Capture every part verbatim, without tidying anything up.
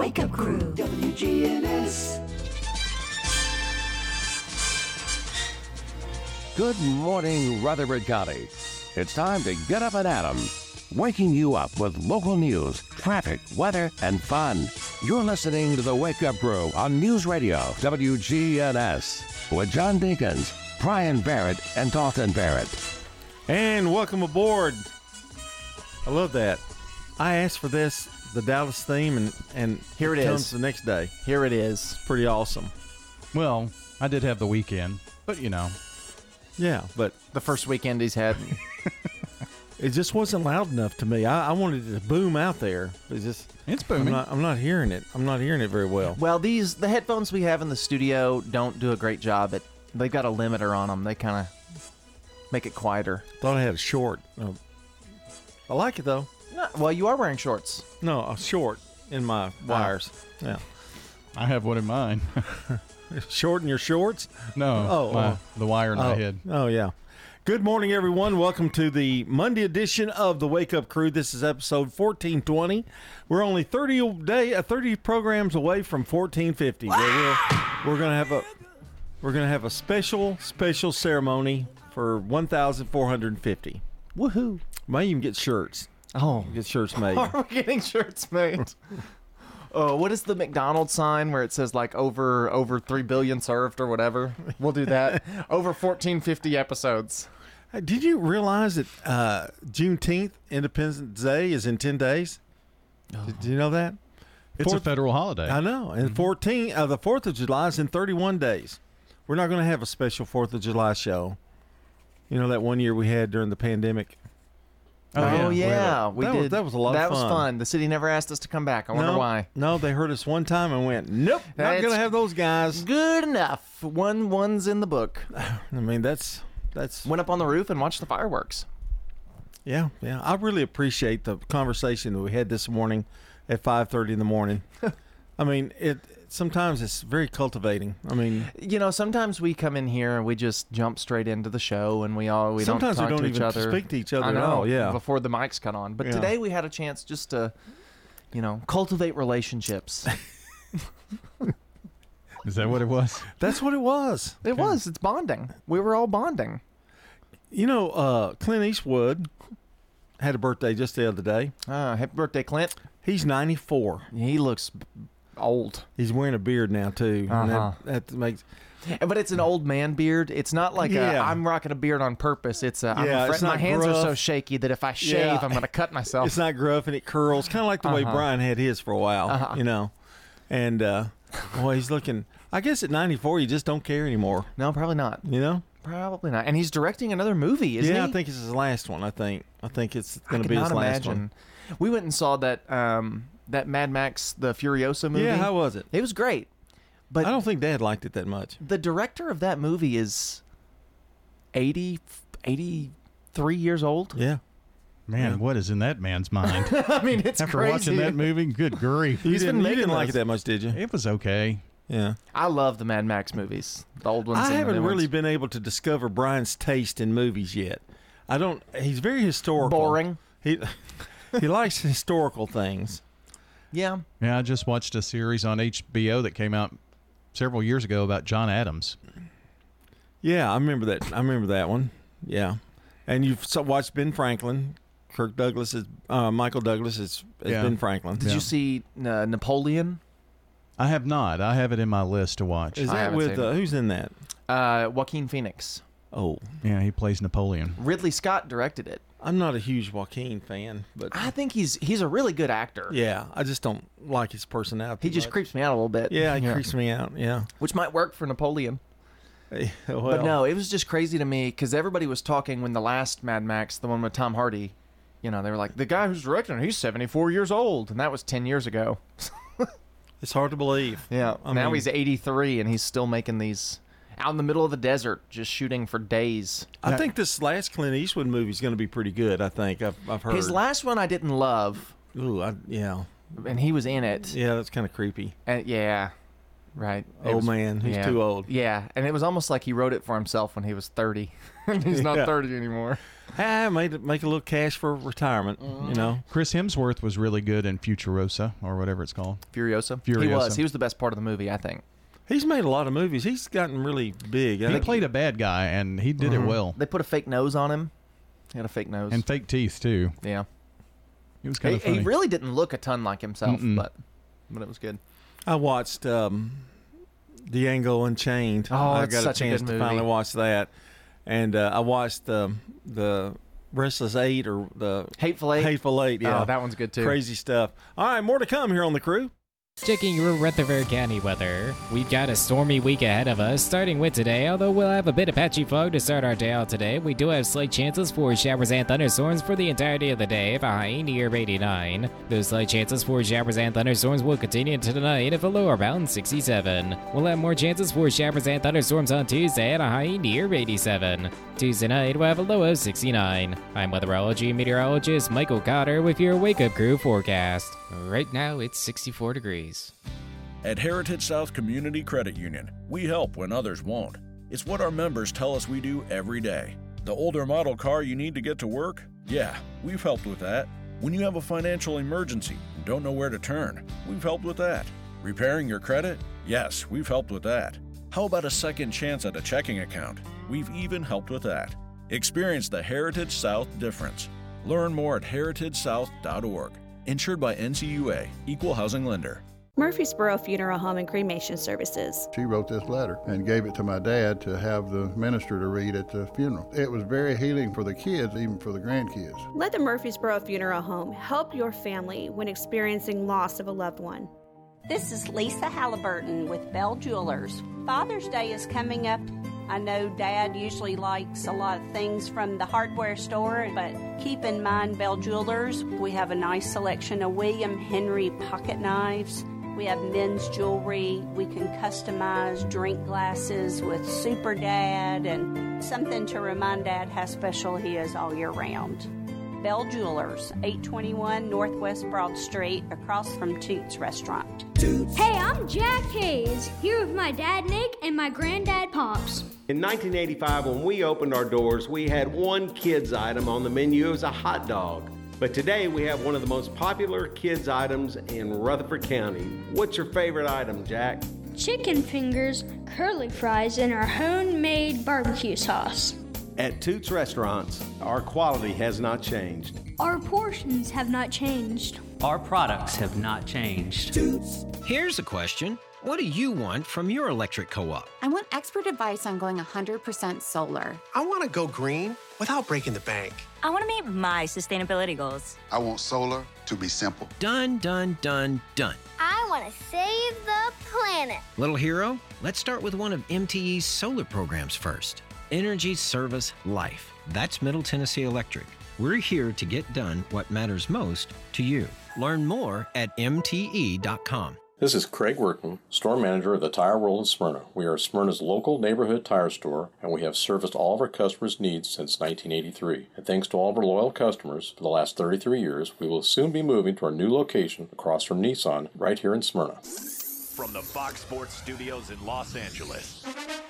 Wake Up Crew, W G N S. Good morning, Rutherford County. It's time to get up and at 'em, waking you up with local news, traffic, weather, and fun. You're listening to the Wake Up Crew on News Radio W G N S with John Dinkins, Brian Barrett, and Dalton Barrett. And welcome aboard. I love that. I asked for this, the Dallas theme, and, and here it, it is. comes the next day. Here it is. Pretty awesome. Well, I did have the weekend, but you know. Yeah, but the first weekend he's had. It just wasn't loud enough to me. I, I wanted it to boom out there. It's just it's booming. I'm not, I'm not hearing it. I'm not hearing it very well. Well, these the headphones we have in the studio don't do a great job at. They've got a limiter on them. They kind of make it quieter. Thought I had a short. Oh. I like it though. No, well, you are wearing shorts. No, a short in my wires. Oh. Yeah, I have one in mine. Short in your shorts? No. Oh, my, oh. the wire in oh. my head. Oh yeah. Good morning, everyone. Welcome to the Monday edition of the Wake Up Crew. This is episode fourteen twenty. We're only thirty day, uh, thirty programs away from fourteen fifty. Where we're, we're gonna have a we're gonna have a special special ceremony for one thousand four hundred fifty. Woohoo! Might even get shirts. Oh, get shirts made. Are we getting shirts made? Oh, what is the McDonald's sign where it says like over over three billion served or whatever? We'll do that. Over fourteen fifty episodes. Hey, did you realize that uh, Juneteenth, Independence Day, is in ten days? Oh. Did, did you know that? It's Fourth, a federal holiday. I know. And mm-hmm. fourteen, uh, the Fourth of July is in thirty-one days. We're not going to have a special Fourth of July show. You know that one year we had during the pandemic. Oh, oh yeah, yeah. we that did. Was, that was a lot that of fun. That was fun. The city never asked us to come back. I wonder no, why. No, they heard us one time and went, nope, not going to have those guys. Good enough. One one's in the book. I mean, that's that's went up on the roof and watched the fireworks. Yeah, yeah. I really appreciate the conversation that we had this morning at five thirty in the morning. I mean, it. Sometimes it's very cultivating. I mean, you know, sometimes we come in here and we just jump straight into the show, and we all we sometimes don't talk we don't to even each other. speak to each other I know, at all. Yeah, before the mics cut on. But yeah. today we had a chance just to, you know, cultivate relationships. Is that what it was? That's what it was. It okay. was. It's bonding. We were all bonding. You know, uh, Clint Eastwood had a birthday just the other day. Uh, happy birthday, Clint. He's ninety-four. He looks old. He's wearing a beard now too. Uh-huh. And that, that makes. But it's an old man beard. It's not like yeah. a, I'm rocking a beard on purpose. It's a, I'm yeah, afraid, it's my hands gruff. are so shaky that if I shave, yeah. I'm going to cut myself. It's not gruff and it curls, kind of like the uh-huh. way Brian had his for a while. Uh-huh. You know, and uh, boy, he's looking. I guess at ninety-four, you just don't care anymore. No, probably not. You know. Probably not. And he's directing another movie, isn't yeah, he? I think it's his last one. I think. I think it's going to I be his cannot last imagine. one. We went and saw that um, that Mad Max, the Furiosa movie. Yeah, how was it? It was great. But I don't think Dad liked it that much. The director of that movie is eighty, eighty-three years old. Yeah. Man, yeah. what is in that man's mind? I mean, it's After crazy. watching that movie, good grief. You He's didn't, been you making didn't like it those. that much, did you? It was okay. Yeah. I love the Mad Max movies, the old ones. I and the haven't new really ones. been able to discover Brian's taste in movies yet. I don't. He's very historical. Boring. He he likes historical things. Yeah. Yeah, I just watched a series on H B O that came out several years ago about John Adams. Yeah, I remember that. I remember that one. Yeah, and you've so watched Ben Franklin. Kirk Douglas is uh, Michael Douglas is, is Yeah. Ben Franklin. Did yeah. you see uh, Napoleon? I have not. I have it in my list to watch. Is I that haven't with seen uh, it. who's in that? Uh, Joaquin Phoenix. Oh, Yeah, he plays Napoleon. Ridley Scott directed it. I'm not a huge Joaquin fan, but I think he's he's a really good actor. yeah, I just don't like his personality. He just much. creeps me out a little bit. Yeah, he creeps me out. Yeah, Which might work for Napoleon. well, But no, it was just crazy to me because everybody was talking when the last Mad Max, the one with Tom Hardy, you know, they were like, the guy who's directing it, he's seventy-four years old. And that was ten years ago. it's hard to believe. Yeah. I now mean- he's eighty-three and he's still making these out in the middle of the desert, just shooting for days. I think this last Clint Eastwood movie is going to be pretty good. I think I've I've heard. His last one I didn't love, Ooh, I, yeah, and he was in it. yeah, that's kind of creepy. And yeah, right. It Old was- man, he's yeah. too old. Yeah, and it was almost like he wrote it for himself when he was thirty. And he's not Yeah. thirty anymore. Ah, made it, make a little cash for retirement, Mm-hmm. you know. Chris Hemsworth was really good in Futurosa or whatever it's called. Furiosa. He Furiosa. was. He was the best part of the movie, I think. He's made a lot of movies. He's gotten really big. I He think- played a bad guy, and he did it well. They put a fake nose on him. He had a fake nose. And fake teeth, too. yeah. He was kind He, of funny. he really didn't look a ton like himself, Mm-mm. but but it was good. I watched um, Django Unchained. Oh, I it's got such a a chance good to movie. finally watch that. And uh, I watched the the Restless Eight or the Hateful Eight. Hateful Eight. Yeah, Oh, that one's good too. crazy stuff. All right, more to come here on the crew. Checking your Rutherford County weather. We've got a stormy week ahead of us, starting with today. Although we'll have a bit of patchy fog to start our day out today, we do have slight chances for showers and thunderstorms for the entirety of the day, if a high near eighty-nine. Those slight chances for showers and thunderstorms will continue into tonight, if a low around sixty-seven. We'll have more chances for showers and thunderstorms on Tuesday at a high near eighty-seven. Tuesday night, we'll have a low of sixty-nine. I'm weatherology meteorologist Michael Cotter with your Wake Up Crew forecast. Right now, it's sixty-four degrees. At Heritage South Community Credit Union, we help when others won't. It's what our members tell us we do every day. The older model car you need to get to work? Yeah, we've helped with that. When you have a financial emergency and don't know where to turn, we've helped with that. Repairing your credit? Yes, we've helped with that. How about a second chance at a checking account? We've even helped with that. Experience the Heritage South difference. Learn more at heritage south dot org. Insured by N C U A, Equal Housing Lender. Murfreesboro Funeral Home and Cremation Services. She wrote this letter and gave it to my dad to have the minister to read at the funeral. It was very healing for the kids, even for the grandkids. Let the Murfreesboro Funeral Home help your family when experiencing loss of a loved one. This is Lisa Halliburton with Bell Jewelers. Father's Day is coming up. I know Dad usually likes a lot of things from the hardware store, but keep in mind Bell Jewelers. We have a nice selection of William Henry pocket knives. We have men's jewelry. We can customize drink glasses with Super Dad and something to remind Dad how special he is all year round. Bell Jewelers, eight twenty-one Northwest Broad Street, across from Toots Restaurant. Hey, I'm Jack Hayes, here with my dad Nick and my granddad Pops. In nineteen eighty-five, when we opened our doors, we had one kids item on the menu. It was a hot dog. But today we have one of the most popular kids items in Rutherford County. What's your favorite item, Jack? Chicken fingers, curly fries, and our homemade barbecue sauce. At Toots Restaurants, our quality has not changed. Our portions have not changed. Our products have not changed. Here's a question. What do you want from your electric co-op? I want expert advice on going one hundred percent solar. I want to go green without breaking the bank. I want to meet my sustainability goals. I want solar to be simple. Done, done, done, done. I want to save the planet. Little hero, let's start with one of M T E's solar programs first. Energy Service Life. That's Middle Tennessee Electric. We're here to get done what matters most to you. Learn more at M T E dot com. This is Craig Workman, store manager of the Tire World in Smyrna. We are Smyrna's local neighborhood tire store, and we have serviced all of our customers' needs since nineteen eighty-three. And thanks to all of our loyal customers for the last thirty-three years, we will soon be moving to our new location across from Nissan right here in Smyrna. From the Fox Sports Studios in Los Angeles,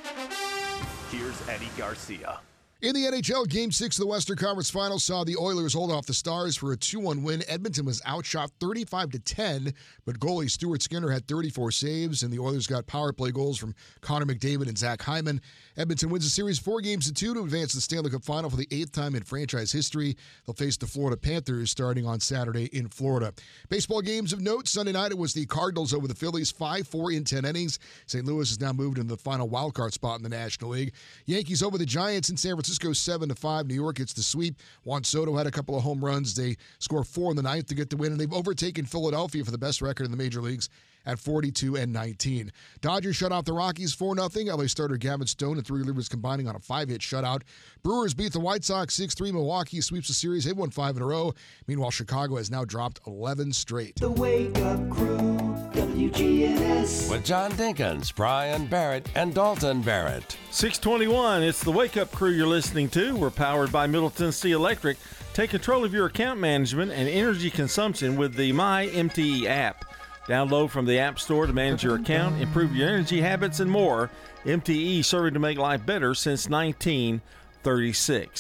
here's Eddie Garcia. In the N H L, Game six of the Western Conference Finals saw the Oilers hold off the Stars for a two one win. Edmonton was outshot thirty-five to ten, but goalie Stuart Skinner had thirty-four saves, and the Oilers got power play goals from Connor McDavid and Zach Hyman. Edmonton wins the series four games to two to advance to the Stanley Cup Final for the eighth time in franchise history. They'll face the Florida Panthers starting on Saturday in Florida. Baseball games of note. Sunday night, it was the Cardinals over the Phillies, five four in ten innings. Saint Louis has now moved into the final wildcard spot in the National League. Yankees over the Giants in San Francisco. Francisco seven to five. New York gets the sweep. Juan Soto had a couple of home runs. They score four in the ninth to get the win, and they've overtaken Philadelphia for the best record in the major leagues at forty-two and nineteen. Dodgers shut off the Rockies four nothing. L A starter Gavin Stone and three relievers combining on a five-hit shutout. Brewers beat the White Sox six three. Milwaukee sweeps the series. They've won five in a row. Meanwhile, Chicago has now dropped eleven straight. The Wake Up Crew, W G N S. With John Dinkins, Brian Barrett, and Dalton Barrett. six twenty-one, it's the Wake Up Crew you're listening to. We're powered by Middle Tennessee Electric. Take control of your account management and energy consumption with the My M T E app. Download from the App Store to manage your account, improve your energy habits, and more. M T E serving to make life better since nineteen thirty-six.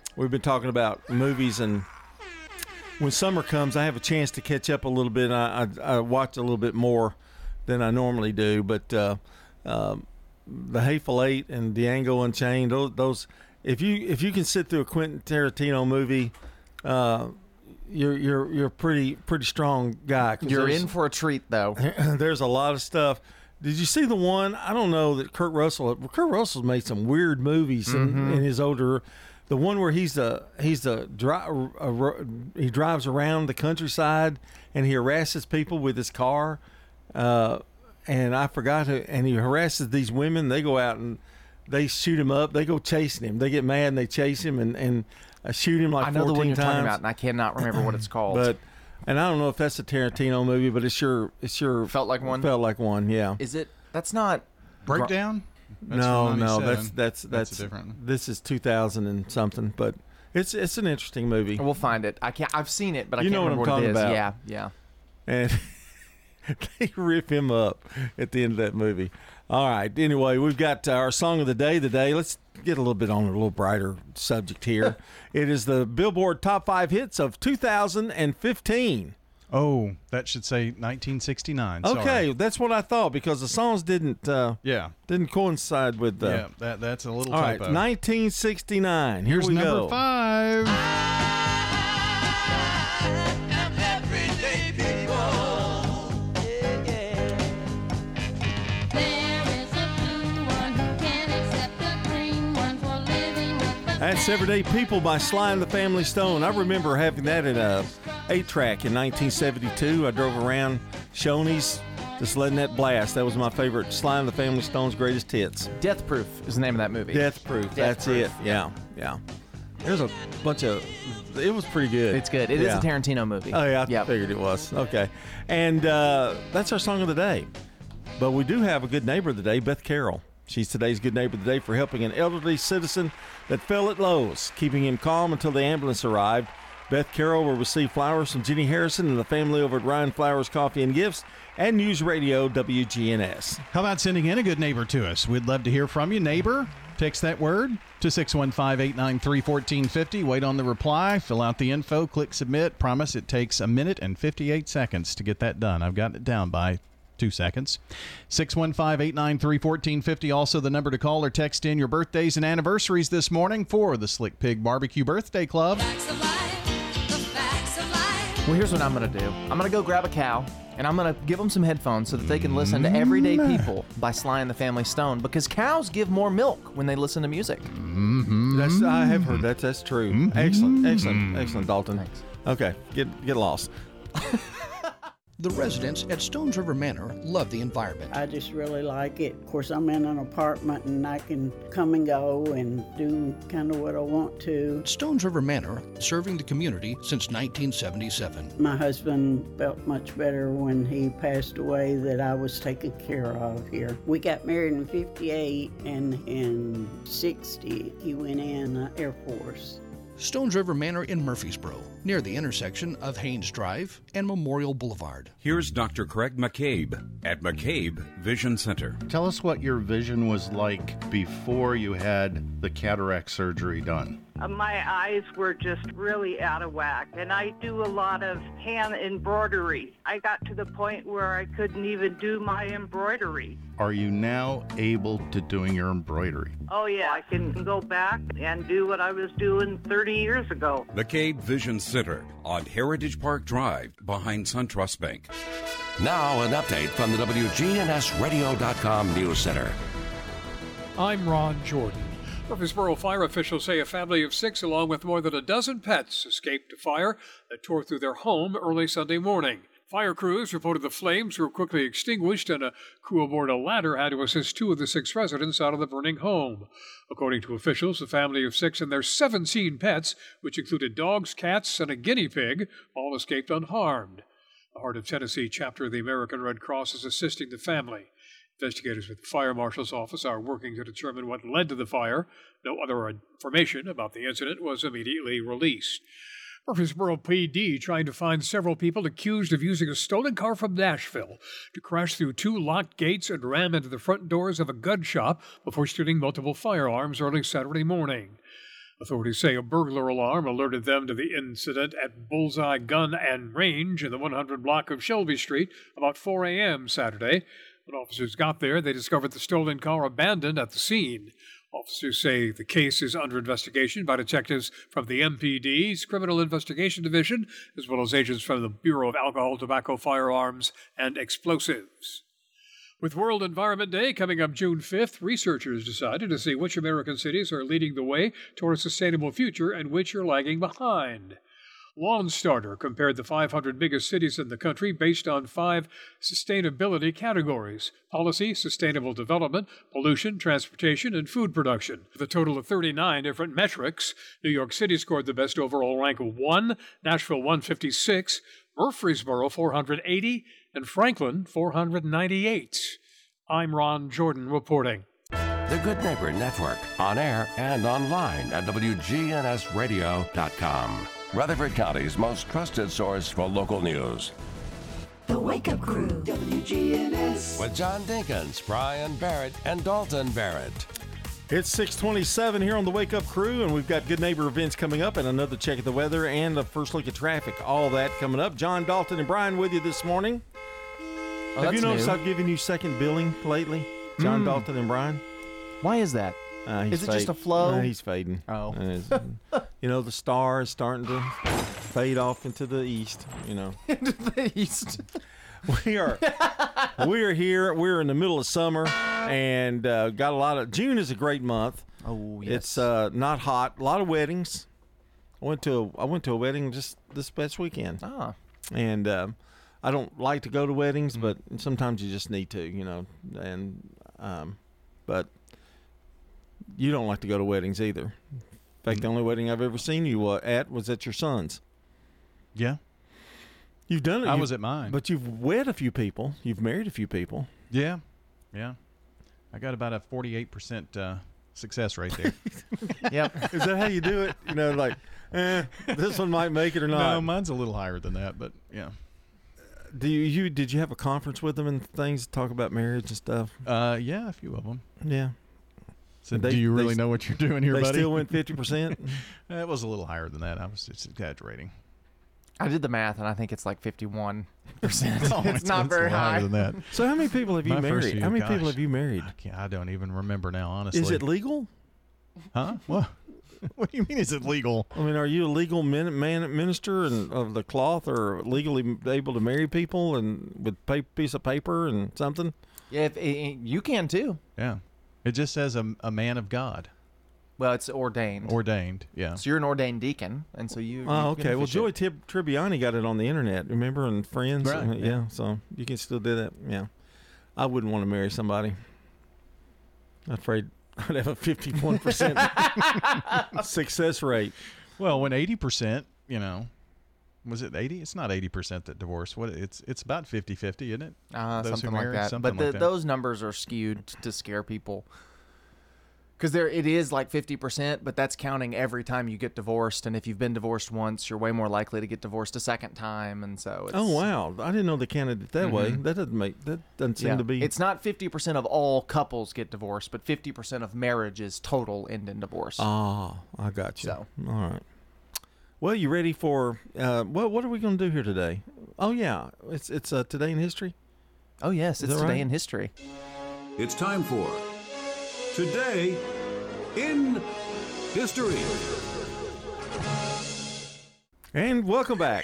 we've been talking about movies, and when summer comes, I have a chance to catch up a little bit. I, I, I watch a little bit more than I normally do, but uh, uh, The Hateful Eight and Django Unchained, those, those if you if you can sit through a Quentin Tarantino movie, uh, you're you're you're a pretty pretty strong guy. You're in for a treat, though. There's a lot of stuff. Did you see the one? I don't know that Kurt Russell. Kurt Russell's made some weird movies Mm-hmm. in, in his older. The one where he's the he's the dri- uh, he drives around the countryside and he harasses people with his car, uh, and I forgot who. And he harasses these women. They go out and they shoot him up. They go chasing him. They get mad and they chase him and and uh, shoot him like I know the one fourteen you're times. talking about, and I cannot remember what it's called. But and I don't know if that's a Tarantino movie, but it sure it sure felt like one. Felt like one, yeah. Is it? That's not Breakdown. That's no, from no, that's ninety-seven. that's that's, That's a different one. This is two thousand and something, but it's it's an interesting movie. We'll find it. I can't. I've seen it, but I You can't know what remember I'm what it talking is. about. Yeah, yeah. And they rip him up at the end of that movie. All right. Anyway, we've got uh, our song of the day today. Let's get a little bit on a little brighter subject here. It is the Billboard Top Five Hits of two thousand fifteen. Oh, that should say nineteen sixty-nine. Okay, Sorry. that's what I thought because the songs didn't. Uh, yeah, didn't coincide with. Uh, yeah, that that's a little all typo. right, nineteen sixty-nine. Here Here's we number go. five. That's Everyday People by Sly and the Family Stone. I remember having that at a eight track in nineteen seventy-two. I drove around Shoney's, just letting that blast. That was my favorite Sly and the Family Stone's greatest hits. Death Proof is the name of that movie. Death Proof. Death That's Proof. it. Yeah, yeah. There's a bunch of. It was pretty good. It's good. It is Yeah. a Tarantino movie. Oh yeah, I Yep. figured it was. Okay, and uh, that's our song of the day. But we do have a good neighbor of the day, Beth Carroll. She's today's good neighbor of the day for helping an elderly citizen that fell at Lowe's, keeping him calm until the ambulance arrived. Beth Carroll will receive flowers from Jenny Harrison and the family over at Ryan Flowers Coffee and Gifts and News Radio W G N S. How about sending in a good neighbor to us? We'd love to hear from you, neighbor. Text that word to six one five, eight nine three, one four five zero. Wait on the reply. Fill out the info. Click submit. Promise it takes a minute and fifty-eight seconds to get that done. I've got it down by two seconds. six one five, eight nine three, one four five zero. Also the number to call or text in your birthdays and anniversaries this morning for the Slick Pig Barbecue Birthday Club. Well, here's what I'm going to do. I'm going to go grab a cow, and I'm going to give them some headphones so that they can listen to Everyday People by Sly and the Family Stone, because cows give more milk when they listen to music. Mm-hmm. That's I have heard that. That's true. Mm-hmm. Excellent, excellent, excellent, Dalton. Thanks. Okay, get get lost. The residents at Stones River Manor love the environment. I just really like it. Of course, I'm in an apartment and I can come and go and do kind of what I want to. Stones River Manor, serving the community since nineteen seventy-seven. My husband felt much better when he passed away that I was taken care of here. We got married in fifty-eight, and in sixty, he went in uh, Air Force. Stones River Manor in Murfreesboro, near the intersection of Haynes Drive and Memorial Boulevard. Here's Doctor Craig McCabe at McCabe Vision Center. Tell us what your vision was like before you had the cataract surgery done. Uh, my eyes were just really out of whack, and I do a lot of hand embroidery. I got to the point where I couldn't even do my embroidery. Are you now able to doing your embroidery? Oh yeah, I can go back and do what I was doing thirty years ago. McCabe Vision Center on Heritage Park Drive behind SunTrust Bank. Now an update from the W G N S radio dot com News Center. I'm Ron Jordan. Murfreesboro fire officials say a family of six, along with more than a dozen pets, escaped a fire that tore through their home early Sunday morning. Fire crews reported the flames were quickly extinguished, and a crew aboard a ladder had to assist two of the six residents out of the burning home. According to officials, the family of six and their seventeen pets, which included dogs, cats, and a guinea pig, all escaped unharmed. The Heart of Tennessee chapter of the American Red Cross is assisting the family. Investigators with the Fire Marshal's Office are working to determine what led to the fire. No other information about the incident was immediately released. Murfreesboro P D trying to find several people accused of using a stolen car from Nashville to crash through two locked gates and ram into the front doors of a gun shop before stealing multiple firearms early Saturday morning. Authorities say a burglar alarm alerted them to the incident at Bullseye Gun and Range in the one hundred block of Shelby Street about four a.m. Saturday. When officers got there, they discovered the stolen car abandoned at the scene. Officers say the case is under investigation by detectives from the M P D's Criminal Investigation Division, as well as agents from the Bureau of Alcohol, Tobacco, Firearms, and Explosives. With World Environment Day coming up June fifth, researchers decided to see which American cities are leading the way toward a sustainable future and which are lagging behind. Lawn Starter compared the five hundred biggest cities in the country based on five sustainability categories: policy, sustainable development, pollution, transportation, and food production. With a total of thirty-nine different metrics, New York City scored the best overall rank of one, Nashville one fifty-six, Murfreesboro four hundred eighty, and Franklin four hundred ninety-eight. I'm Ron Jordan reporting. The Good Neighbor Network, on air and online at W G N S radio dot com. Rutherford County's most trusted source for local news. The Wake Up Crew, W G N S. With John Dinkins, Brian Barrett, and Dalton Barrett. It's six twenty-seven here on the Wake Up Crew, and we've got Good Neighbor events coming up and another check of the weather and a first look at traffic. All that coming up. John, Dalton, and Brian with you this morning. Oh, Have you noticed new. I've given you second billing lately? John, Mm. Dalton, and Brian? Why is that? Uh, he's Is it just fade- a flow? Uh, he's fading. Oh. And it's- you know, the star is starting to fade off into the east, you know. Into the east. We are we are here. We're in the middle of summer, and uh, got a lot of. June is a great month. Oh, yes. It's uh, not hot. A lot of weddings. I went to a, I went to a wedding just this past weekend. Ah. And um, I don't like to go to weddings, but sometimes you just need to, you know. And um, but you don't like to go to weddings either. In fact, the only wedding I've ever seen you uh, at was at your son's. Yeah. You've done it. I You've- was at mine. But you've wed a few people. You've married a few people. Yeah. Yeah. I got about a forty-eight percent uh, success rate there. Yep. Is that how you do it? You know, like, eh, this one might make it or not. No, mine's a little higher than that, but yeah. Do you, you did you have a conference with them and things to talk about marriage and stuff? Uh, yeah, a few of them. Yeah. So They- do you really they- know what you're doing here, they buddy? still went fifty percent? It was a little higher than that. I was just exaggerating. I did the math, and I think it's like fifty-one percent. Oh, it's not it's a very lot high. higher than that. So how many people have you My first married? few, How many gosh. people have you married? I, can't, I don't even remember now, honestly. Is it legal? Huh? What? What do you mean? Is it legal? I mean, are you a legal min, man, minister and of the cloth, or legally able to marry people and with a piece of paper and something? Yeah, if, eh, you can too. Yeah. It just says a, a man of God. Well, it's ordained. Ordained, yeah. So you're an ordained deacon, and so you. Oh, you okay. can Well, officiate. Joey Tib- Tribbiani got it on the internet, remember, and Friends. Right, Uh, yeah. yeah. So you can still do that. Yeah. I wouldn't want to marry somebody. I'm afraid I'd have a fifty-one percent success rate. Well, when eighty percent, you know, was it eighty? It's not eighty percent that divorce. What it's it's about fifty-fifty, isn't it? Uh, Those who something like marry, that. something But the, like that. those numbers are skewed to scare people. Because there, it is like fifty percent, but that's counting every time you get divorced. And if you've been divorced once, you're way more likely to get divorced a second time. And so, it's, Oh wow! I didn't know they counted it that way. Mhm. That doesn't make that doesn't seem yeah, to be. it's not fifty percent of all couples get divorced, but fifty percent of marriages total end in divorce. Ah, I got you. So. All right. Well, you ready for uh, what? What are we going to do here today? Oh yeah, it's it's uh, today in history. Oh yes, Is it's that today right? in history. It's time for Today in History. And welcome back.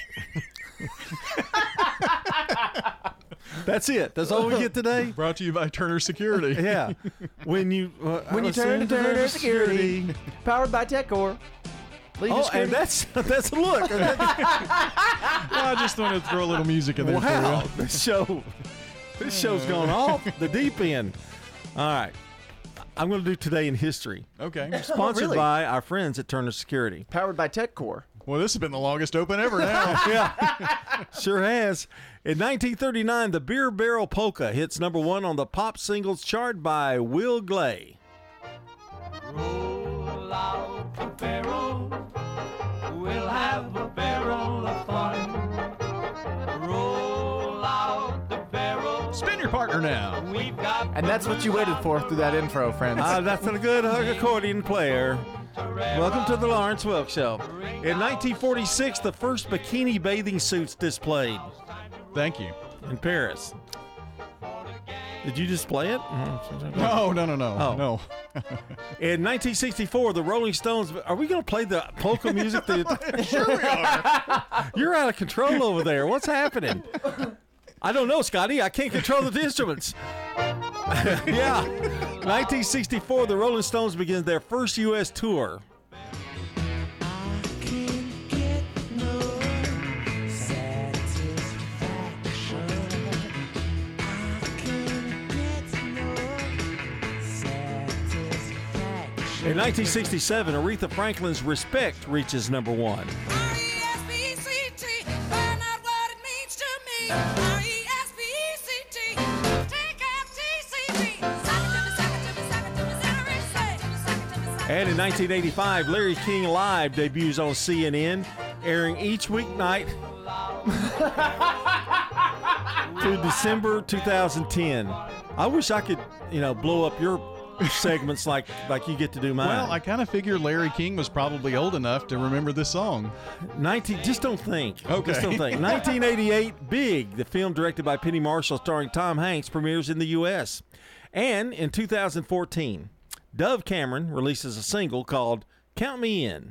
That's it. That's all we get today. Brought to you by Turner Security. Yeah. When you uh, When you turn to Turner Security, powered by TechCore. Lead Oh, security. and that's that's a look. Well, I just wanted to throw a little music in there Wow, for you. this show, this show's gone off the deep end. All right, I'm going to do Today in History. Okay. Sponsored really? by our friends at Turner Security. Powered by TechCore. Well, this has been the longest open ever now. Yeah, sure has. In nineteen thirty-nine, the Beer Barrel Polka hits number one on the pop singles chart by Will Glay. Roll out the barrel. We'll have a barrel of fun. Roll out the barrel. Spin your partner now. We've got And that's what you waited for through that intro, friends. Ah, that's a good accordion player. Welcome to the Lawrence Welk Show. In nineteen forty-six, the first bikini bathing suits displayed. Thank you. In Paris. Did you display it? No, no, no, no. Oh. No. In nineteen sixty-four, the Rolling Stones. Are we going to play the polka music? That, sure we are. You're out of control over there. What's happening? I don't know, Scotty. I can't control the instruments. Yeah. nineteen sixty-four, the Rolling Stones begin their first U S tour. In nineteen sixty-seven, Aretha Franklin's Respect reaches number one. And in nineteen eighty-five, Larry King Live debuts on C N N, airing each weeknight through December two thousand ten. I wish I could, you know, blow up your segments like like you get to do mine. Well, I kind of figured Larry King was probably old enough to remember this song. nineteen Just don't think. Okay. Just don't think. nineteen eighty-eight, Big, the film directed by Penny Marshall starring Tom Hanks, premieres in the U S. And in two thousand fourteen, Dove Cameron releases a single called Count Me In.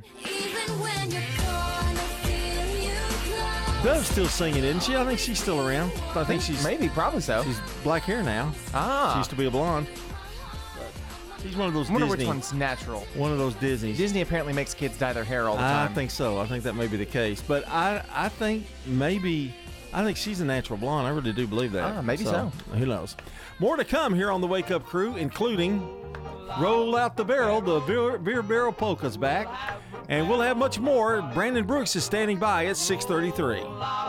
Dove's still singing, isn't she? I think she's still around. I think she's maybe, probably so. She's black hair now. Ah. She used to be a blonde. She's one of those I wonder Disney. which one's natural. One of those Disneys. Disney apparently makes kids dye their hair all the time. I think so. I think that may be the case. But I, I think maybe, I think she's a natural blonde. I really do believe that. Ah, maybe so. Who knows? More to come here on the Wake Up Crew, including Roll Out the Barrel, the beer, beer barrel polka's back. And we'll have much more. Brandon Brooks is standing by at six thirty-three.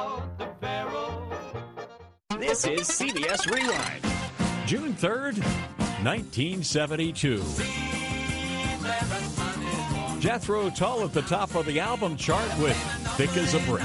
This is C B S Rewind. June third, nineteen seventy-two. Jethro Tull at the top of the album chart with Thick as a Brick.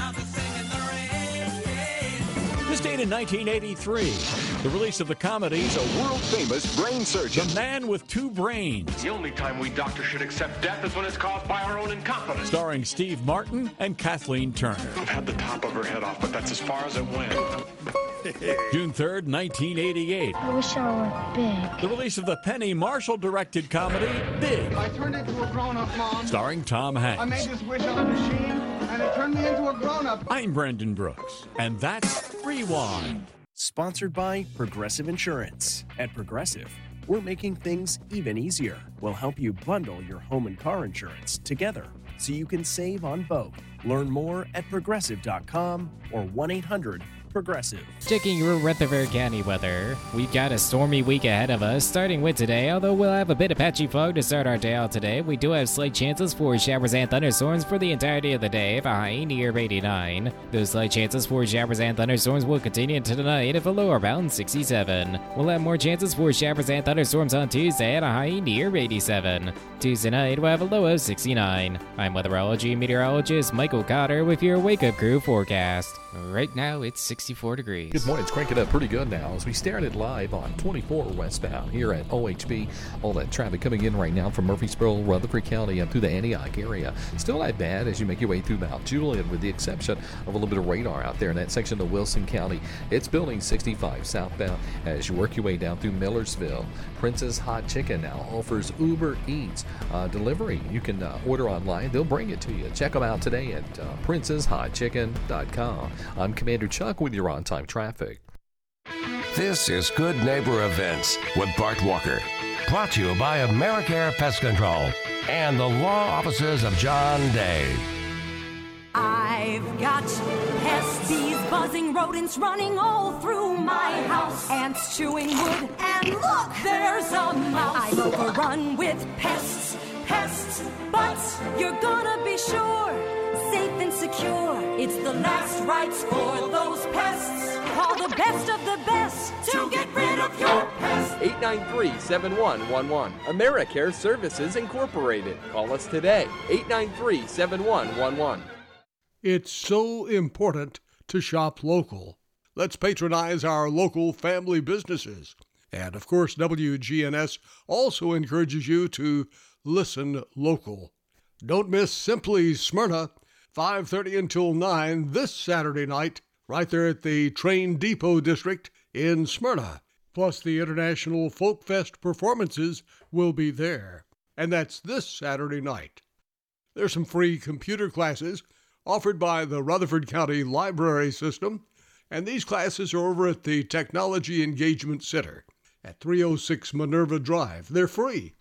This date in nineteen eighty-three, the release of the comedies A World-Famous Brain Surgeon, The Man with Two Brains. The only time we doctors should accept death is when it's caused by our own incompetence. Starring Steve Martin and Kathleen Turner. I've had the top of her head off, but that's as far as it went. June third, nineteen eighty-eight. I wish I were big. The release of the Penny Marshall-directed comedy, Big. I turned into a grown-up, Mom. Starring Tom Hanks. I made this wish on a machine, and it turned me into a grown-up. I'm Brendan Brooks, and that's Rewind. Sponsored by Progressive Insurance. At Progressive, we're making things even easier. We'll help you bundle your home and car insurance together so you can save on both. Learn more at progressive dot com or one eight hundred Progressive. Checking your Rutherford County weather. We've got a stormy week ahead of us, starting with today. Although we'll have a bit of patchy fog to start our day out today, we do have slight chances for showers and thunderstorms for the entirety of the day, with a high near eighty-nine. Those slight chances for showers and thunderstorms will continue into tonight, with a low around sixty-seven. We'll have more chances for showers and thunderstorms on Tuesday at a high near eighty-seven. Tuesday night, we'll have a low of sixty-nine. I'm weatherology meteorologist Michael Cotter with your Wake Up Crew forecast. Right now, it's sixty-four degrees. Good morning. It's cranking up pretty good now as we stare at it live on twenty-four westbound here at O H B. All that traffic coming in right now from Murfreesboro, Rutherford County, and through the Antioch area. Still not bad as you make your way through Mount Juliet, with the exception of a little bit of radar out there in that section of Wilson County. It's building sixty-five southbound as you work your way down through Millersville. Prince's Hot Chicken now offers Uber Eats uh, delivery. You can uh, order online. They'll bring it to you. Check them out today at uh, princess hot chicken dot com. I'm Commander Chuck with your on-time traffic. This is Good Neighbor Events with Bart Walker. Brought to you by AmeriCare Pest Control and the law offices of John Day. I've got pests, bees, buzzing, rodents running all through my house. Ants chewing wood, and look, there's a mouse. I've overrun with pests, pests, but you're gonna be sure, safe and secure. It's the last rites for those pests. Call the best of the best to get rid of your pests. eight nine three, seven one one one. AmeriCare Services Incorporated. Call us today. eight nine three, seven one one one. It's so important to shop local. Let's patronize our local family businesses. And of course, W G N S also encourages you to listen local. Don't miss Simply Smyrna, five thirty until nine this Saturday night, right there at the Train Depot District in Smyrna. Plus, the International Folk Fest performances will be there, and that's this Saturday night. There's some free computer classes offered by the Rutherford County Library System, and these classes are over at the Technology Engagement Center at three oh six Minerva Drive. They're free.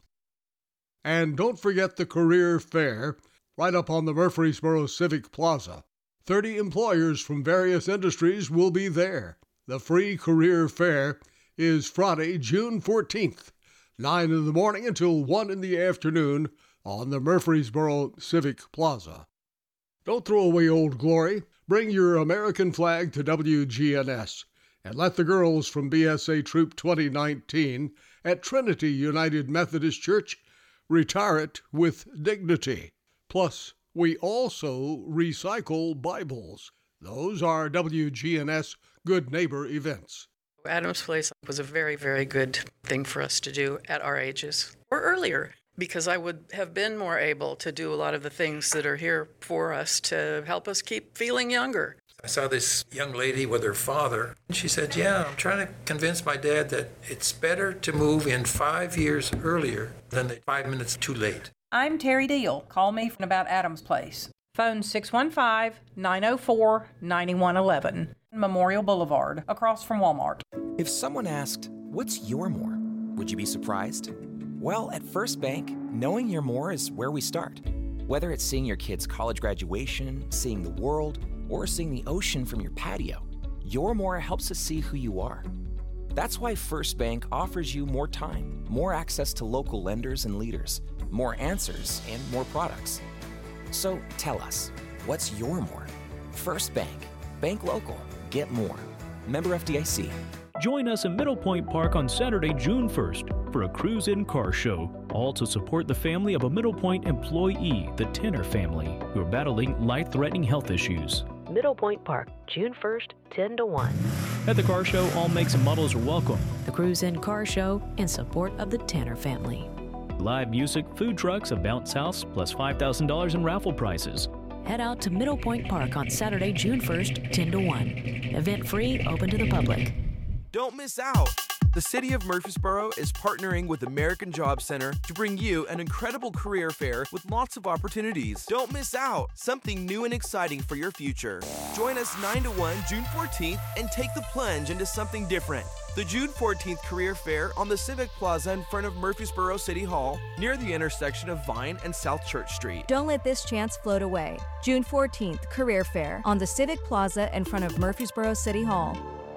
And don't forget the Career Fair right up on the Murfreesboro Civic Plaza. thirty employers from various industries will be there. The free Career Fair is Friday, June fourteenth, nine in the morning until one in the afternoon on the Murfreesboro Civic Plaza. Don't throw away Old Glory. Bring your American flag to W G N S and let the girls from B S A Troop twenty nineteen at Trinity United Methodist Church retire it with dignity. Plus, we also recycle Bibles. Those are W G N S Good Neighbor events. Adams Place was a very, very good thing for us to do at our ages or earlier, because I would have been more able to do a lot of the things that are here for us to help us keep feeling younger. I saw this young lady with her father, and she said, yeah, I'm trying to convince my dad that it's better to move in five years earlier than five minutes too late. I'm Terry Deal. Call me from about Adams Place. Phone six one five, nine oh four, nine one one one. Memorial Boulevard, across from Walmart. If someone asked, what's your more? Would you be surprised? Well, at First Bank, knowing your more is where we start. Whether it's seeing your kid's college graduation, seeing the world, or seeing the ocean from your patio, your more helps us see who you are. That's why First Bank offers you more time, more access to local lenders and leaders, more answers, and more products. So tell us, what's your more? First Bank. Bank local. Get more. Member F D I C. Join us in Middle Point Park on Saturday, June first for a cruise-in car show, all to support the family of a Middle Point employee, the Tanner family, who are battling life-threatening health issues. Middle Point Park, June first, ten to one. At the car show, all makes and models are welcome. The Cruise-In Car Show in support of the Tanner family. Live music, food trucks, a bounce house, plus five thousand dollars in raffle prizes. Head out to Middle Point Park on Saturday, June first, ten to one. Event free, open to the public. Don't miss out! The City of Murfreesboro is partnering with American Job Center to bring you an incredible career fair with lots of opportunities. Don't miss out! Something new and exciting for your future. Join us nine to one, June fourteenth, and take the plunge into something different. The June fourteenth Career Fair on the Civic Plaza in front of Murfreesboro City Hall, near the intersection of Vine and South Church Street. Don't let this chance float away. June fourteenth, Career Fair on the Civic Plaza in front of Murfreesboro City Hall.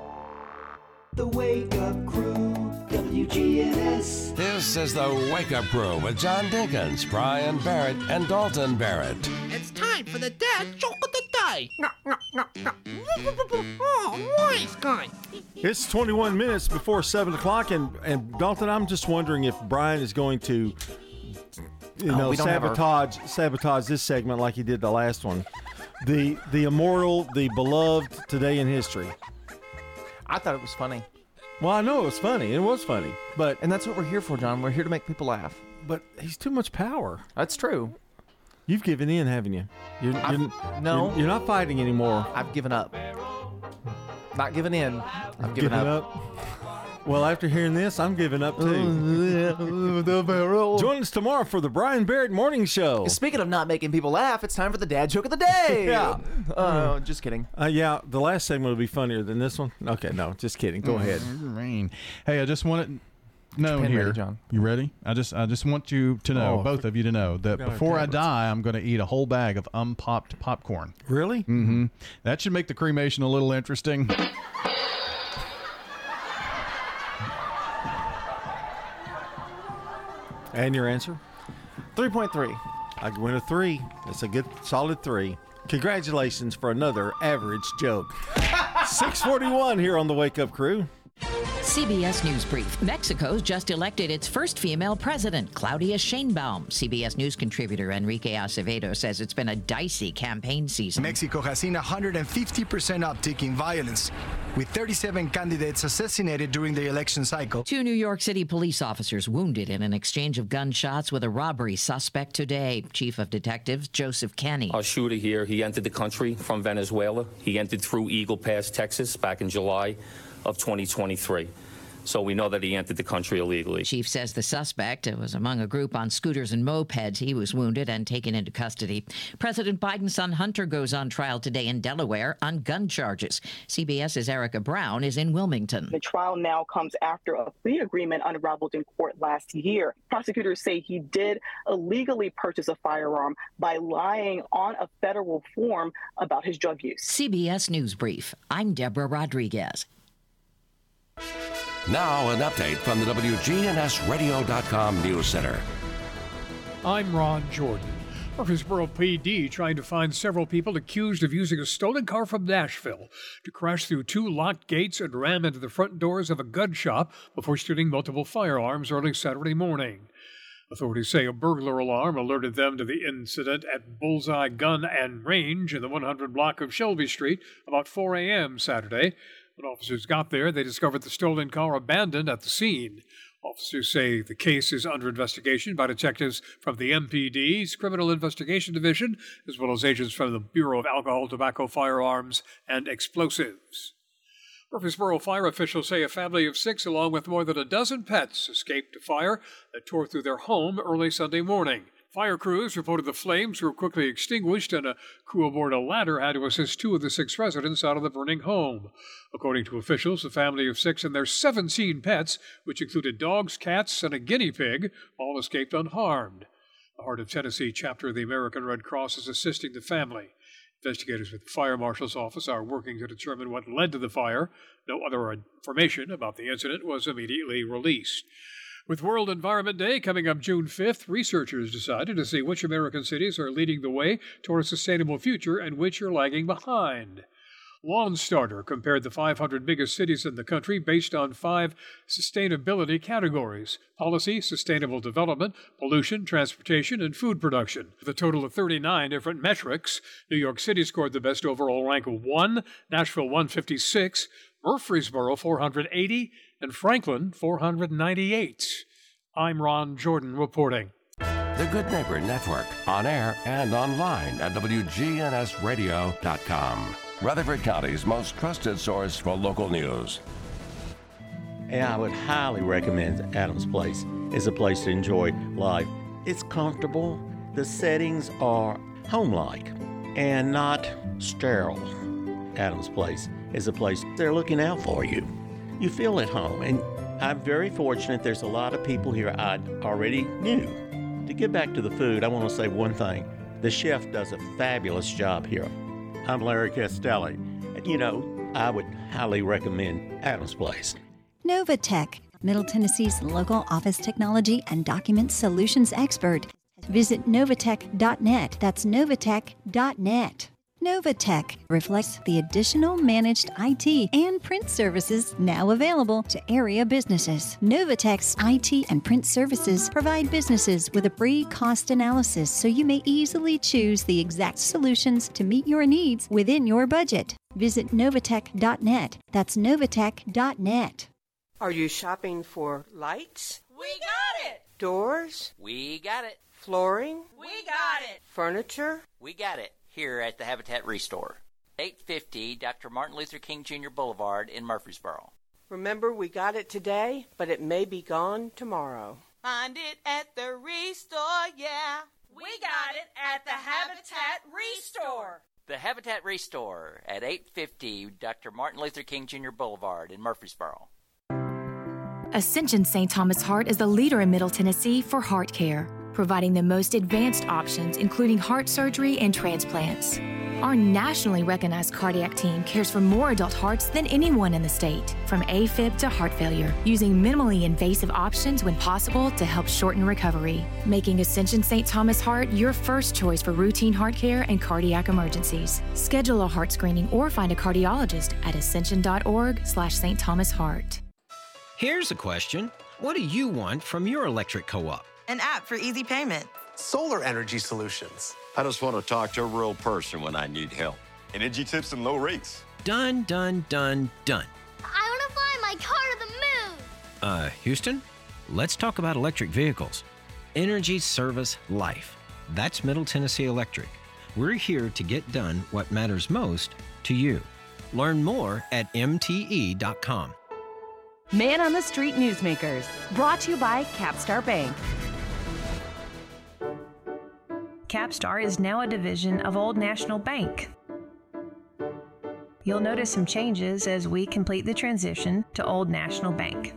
The Wake Up Crew, W G N S. This is the Wake Up Crew with John Dinkins, Brian Barrett, and Dalton Barrett. It's time for the dad joke of the day. Oh, nice guy. It's twenty-one minutes before seven o'clock, and, and Dalton, I'm just wondering if Brian is going to, you Oh, know, we don't have our- sabotage sabotage this segment like he did the last one. The the immortal, the beloved Today in History. I thought it was funny. Well, I know it was funny. It was funny, but and that's what we're here for, John. We're here to make people laugh. But he's too much power. That's true. You've given in, haven't you? You're, I've- you're, no. you're, you're not fighting anymore. I've given up. Not giving in. I've given, Given up. up. Well, after hearing this, I'm giving up too. The barrel. Join us tomorrow for the Brian Barrett Morning Show. Speaking of not making people laugh, it's time for the dad joke of the day. Yeah. Uh, just kidding. Uh, yeah, the last segment will be funnier than this one. Okay, no, just kidding. Go ahead. Rain. Hey, I just want to know pen here. ready, John. You ready? I just I just want you to know, Oh, both of you to know, that forgot our before I tablets. die, I'm going to eat a whole bag of unpopped popcorn. Really? Mm-hmm. That should make the cremation a little interesting. And your answer? three point three. I win a three. That's a good, solid three. Congratulations for another average joke. six forty-one here on the Wake Up Crew. C B S News Brief. Mexico's just elected its first female president, Claudia Sheinbaum. C B S News contributor Enrique Acevedo says it's been a dicey campaign season. Mexico has seen a one hundred fifty percent uptick in violence, with thirty-seven candidates assassinated during the election cycle. Two New York City police officers wounded in an exchange of gunshots with a robbery suspect today. Chief of Detectives Joseph Kenny. Our shooter here, he entered the country from Venezuela. He entered through Eagle Pass, Texas, back in July of twenty twenty-three. So we know that he entered the country illegally. Chief says the suspect was among a group on scooters and mopeds. He was wounded and taken into custody. President Biden's son Hunter goes on trial today in Delaware on gun charges. CBS's Erica Brown is in Wilmington. The trial now comes after a plea agreement unraveled in court last year. Prosecutors say he did illegally purchase a firearm by lying on a federal form about his drug use. C B S News Brief. I'm Deborah Rodriguez. Now, an update from the W G N S radio dot com News Center. I'm Ron Jordan. Murfreesboro P D trying to find several people accused of using a stolen car from Nashville to crash through two locked gates and ram into the front doors of a gun shop before stealing multiple firearms early Saturday morning. Authorities say a burglar alarm alerted them to the incident at Bullseye Gun and Range in the one hundred block of Shelby Street about four a.m. Saturday. When officers got there, they discovered the stolen car abandoned at the scene. Officers say the case is under investigation by detectives from the M P D's Criminal Investigation Division, as well as agents from the Bureau of Alcohol, Tobacco, Firearms, and Explosives. Murfreesboro fire officials say a family of six, along with more than a dozen pets, escaped a fire that tore through their home early Sunday morning. Fire crews reported the flames were quickly extinguished, and a crew aboard a ladder had to assist two of the six residents out of the burning home. According to officials, the family of six and their seventeen pets, which included dogs, cats, and a guinea pig, all escaped unharmed. The Heart of Tennessee chapter of the American Red Cross is assisting the family. Investigators with the fire marshal's office are working to determine what led to the fire. No other information about the incident was immediately released. With World Environment Day coming up June fifth, researchers decided to see which American cities are leading the way toward a sustainable future and which are lagging behind. Lawn Starter compared the five hundred biggest cities in the country based on five sustainability categories: policy, sustainable development, pollution, transportation, and food production. With a total of thirty-nine different metrics, New York City scored the best overall rank of one, Nashville one fifty-six, Murfreesboro four hundred eighty, and Franklin four hundred ninety-eight. I'm Ron Jordan reporting. The Good Neighbor Network, on air and online at W G N S radio dot com. Rutherford County's most trusted source for local news. And I would highly recommend Adams Place. It's a place to enjoy life. It's comfortable. The settings are home-like and not sterile. Adams Place is a place they're looking out for you. You feel at home, and I'm very fortunate there's a lot of people here I already knew. To get back to the food, I want to say one thing. The chef does a fabulous job here. I'm Larry Castelli, and you know, I would highly recommend Adams Place. Novatech, Middle Tennessee's local office technology and document solutions expert. Visit novatech dot net. That's novatech dot net. Novatech reflects the additional managed I T and print services now available to area businesses. Novatech's I T and print services provide businesses with a free cost analysis so you may easily choose the exact solutions to meet your needs within your budget. Visit novatech dot net. That's novatech dot net. Are you shopping for lights? We got it! Doors? We got it! Flooring? We got it! Furniture? We got it! Here at the Habitat Restore, eight fifty Doctor Martin Luther King Junior Boulevard in Murfreesboro. Remember, we got it today, but it may be gone tomorrow. Find it at the Restore, yeah. We got it at the Habitat Restore. The Habitat Restore at eight fifty Doctor Martin Luther King Junior Boulevard in Murfreesboro. Ascension Saint Thomas Heart is the leader in Middle Tennessee for heart care, providing the most advanced options, including heart surgery and transplants. Our nationally recognized cardiac team cares for more adult hearts than anyone in the state, from AFib to heart failure, using minimally invasive options when possible to help shorten recovery, making Ascension Saint Thomas Heart your first choice for routine heart care and cardiac emergencies. Schedule a heart screening or find a cardiologist at ascension dot org slash Saint Thomas Heart. Here's a question. What do you want from your electric co-op? An app for easy payment. Solar energy solutions. I just want to talk to a real person when I need help. Energy tips and low rates. Done, done, done, done. I want to fly my car to the moon. Uh, Houston, let's talk about electric vehicles. Energy Service Life. That's Middle Tennessee Electric. We're here to get done what matters most to you. Learn more at M T E dot com. Man on the Street Newsmakers, brought to you by Capstar Bank. Capstar is now a division of Old National Bank. You'll notice some changes as we complete the transition to Old National Bank.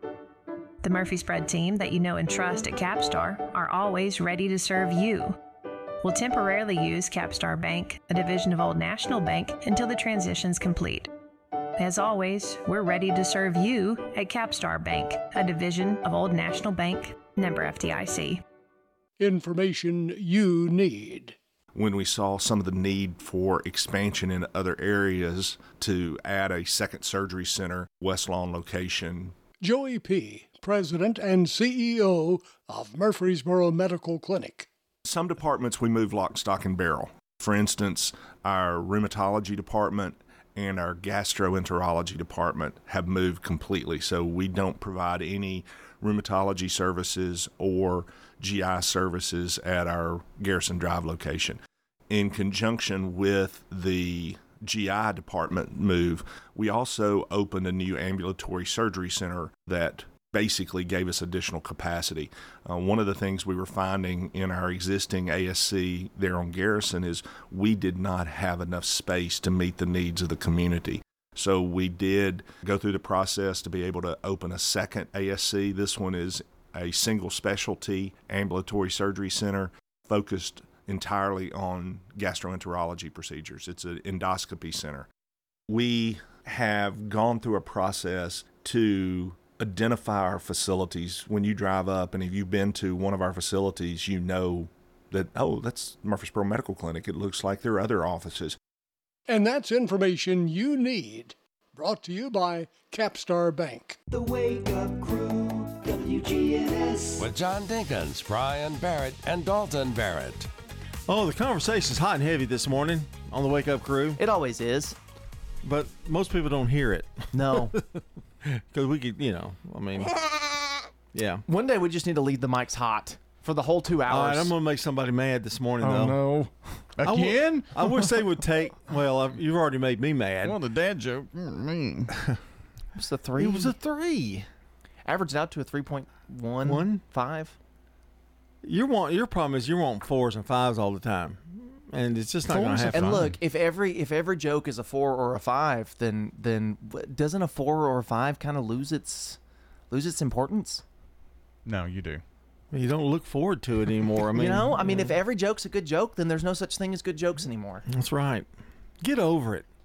The Murfreesboro team that you know and trust at Capstar are always ready to serve you. We'll temporarily use Capstar Bank, a division of Old National Bank, until the transition's complete. As always, we're ready to serve you at Capstar Bank, a division of Old National Bank, member F D I C. Information you need. When we saw some of the need for expansion in other areas to add a second surgery center, West Lawn location. Joey P., President and C E O of Murfreesboro Medical Clinic. Some departments we move lock, stock, and barrel. For instance, our rheumatology department and our gastroenterology department have moved completely. So we don't provide any rheumatology services or G I services at our Garrison Drive location. In conjunction with the G I department move, we also opened a new ambulatory surgery center that basically gave us additional capacity. Uh, one of the things we were finding in our existing A S C there on Garrison is we did not have enough space to meet the needs of the community. So we did go through the process to be able to open a second A S C. This one is a single specialty ambulatory surgery center focused entirely on gastroenterology procedures. It's an endoscopy center. We have gone through a process to identify our facilities. When you drive up and if you've been to one of our facilities, you know that, oh, that's Murfreesboro Medical Clinic. It looks like there are other offices. And that's information you need. Brought to you by Capstar Bank. The Wake Up Crew, W G N S. With John Dinkins, Brian Barrett, and Dalton Barrett. Oh, the conversation's hot and heavy this morning on the Wake Up Crew. It always is. But most people don't hear it. No. Because we could, you know, I mean, yeah. One day we just need to leave the mics hot for the whole two hours. All right, I'm going to make somebody mad this morning, Oh, though. no. I w- Again? I wish they would take, well, uh, you've already made me mad. Well, the dad joke. Mm, It was a three. It was a three. Averaged out to a three point one. One? Five. Your want, your problem is you want fours and fives all the time. And it's just not going to happen. And look, if every if every joke is a four or a five, then then doesn't a four or a five kind of lose its lose its importance? No, you do. You don't look forward to it anymore. I mean, you know, I mean, if every joke's a good joke, then there's no such thing as good jokes anymore. That's right. Get over it.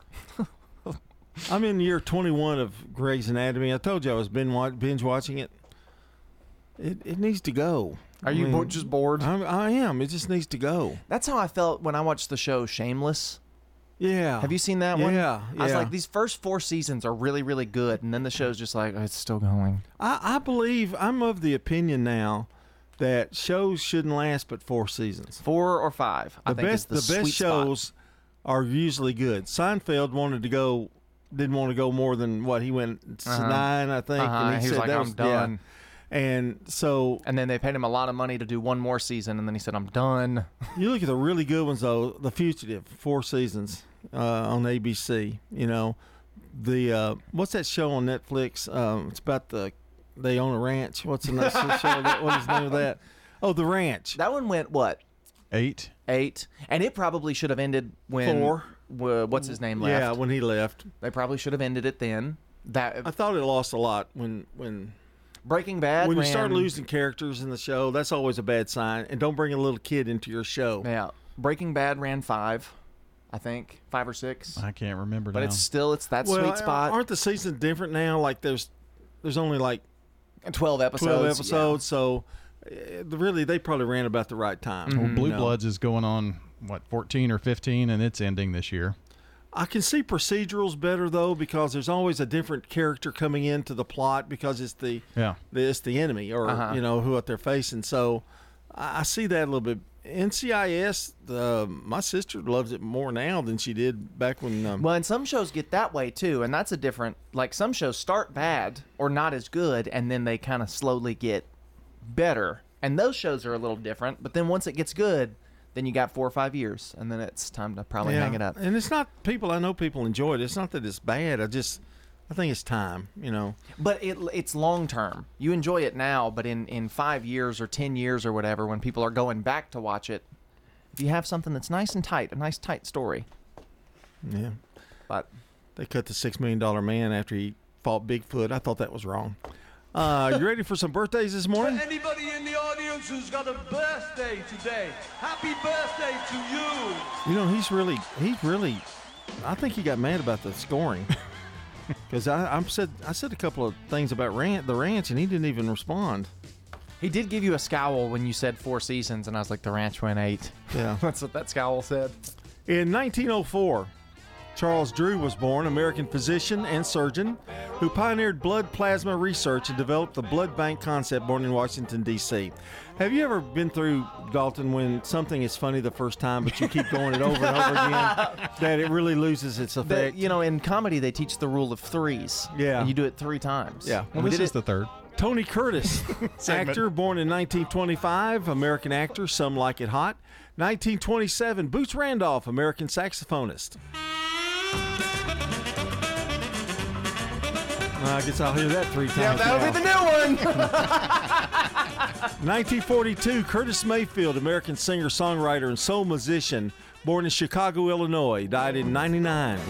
I'm in year twenty-one of Grey's Anatomy. I told you I was binge, binge watching it. It it needs to go. Are I you mean, bo- just bored? I'm, I am. It just needs to go. That's how I felt when I watched the show Shameless. Yeah. Have you seen that one? Yeah, I was yeah. like, these first four seasons are really, really good, and then the show's just like, oh, it's still going. I, I believe I'm of the opinion now that shows shouldn't last but four seasons. Four or five. The I think best is the, the best sweet spot. shows are usually good. Seinfeld wanted to go, didn't want to go more than what he went to Uh-huh. nine, I think. Uh-huh. And he, He was said like, that I'm was, done. Yeah. And so, and then they paid him a lot of money to do one more season, and then he said, I'm done. You look at the really good ones though. The Fugitive, four seasons uh, on A B C. You know, the uh, what's that show on Netflix? Um, it's about the they own a ranch. What's the next show? That, what is the name of that? Oh, The Ranch. That one went what? Eight. Eight, and it probably should have ended when Four. w- what's his name left? Yeah, when he left, they probably should have ended it then. That I thought it lost a lot when when. Breaking Bad. When you ran, start losing characters in the show, that's always a bad sign. And don't bring a little kid into your show. Yeah, Breaking Bad ran five, I think five or six. I can't remember but now. it's still it's that well, sweet spot. Aren't the seasons different now? Like there's there's only like twelve episodes. Twelve episodes. Yeah. So uh, really, they probably ran about the right time. Well, Blue you know? Bloods is going on what fourteen or fifteen, and it's ending this year. I can see procedurals better though, because there's always a different character coming into the plot because it's the yeah the, it's the enemy or Uh-huh. you know who what they're facing. So I, I see that a little bit. N C I S, uh, my sister loves it more now than she did back when. Um, Well, and some shows get that way too, and that's a different. Like some shows start bad or not as good, and then they kind of slowly get better. And those shows are a little different. But then once it gets good, then you got four or five years, and then it's time to probably yeah. hang it up. And it's not people. I know people enjoy it. It's not that it's bad. I just, I think it's time. You know. But it, it's long term. You enjoy it now, but in, in five years or ten years or whatever, when people are going back to watch it, if you have something that's nice and tight, a nice tight story. Yeah. But they cut the six million dollar man after he fought Bigfoot. I thought that was wrong. Uh, you ready for some birthdays this morning? Anybody in the audience who's got a birthday today, happy birthday to you. You know, he's really, he's really, I think he got mad about the scoring. Because I, I said I said a couple of things about Ranch, the ranch, and he didn't even respond. He did give you a scowl when you said four seasons, and I was like, the ranch went eight. Yeah. That's what that scowl said. In nineteen oh four, Charles Drew was born, American physician and surgeon who pioneered blood plasma research and developed the blood bank concept, born in Washington, D C Have you ever been through, Dalton, when something is funny the first time, but you keep going it over and over again, that it really loses its effect? The, you know, in comedy, they teach the rule of threes. Yeah. And you do it three times. Yeah. Well, this is the third. Tony Curtis, actor, born in nineteen twenty-five, American actor, some like it hot. nineteen twenty-seven, Boots Randolph, American saxophonist. I guess I'll hear that three times. Yeah, that'll now. be the new one. nineteen forty-two, Curtis Mayfield, American singer, songwriter, and soul musician, born in Chicago, Illinois, died in ninety-nine.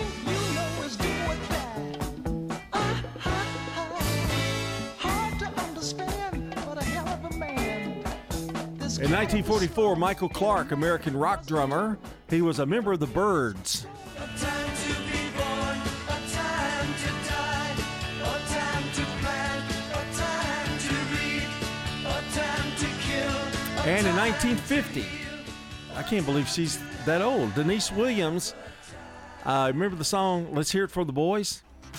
In nineteen forty-four, Michael Clark, American rock drummer, he was a member of the Byrds. And in nineteen fifty, I can't believe she's that old, Denise Williams. Uh, remember the song, Let's Hear It for the Boys?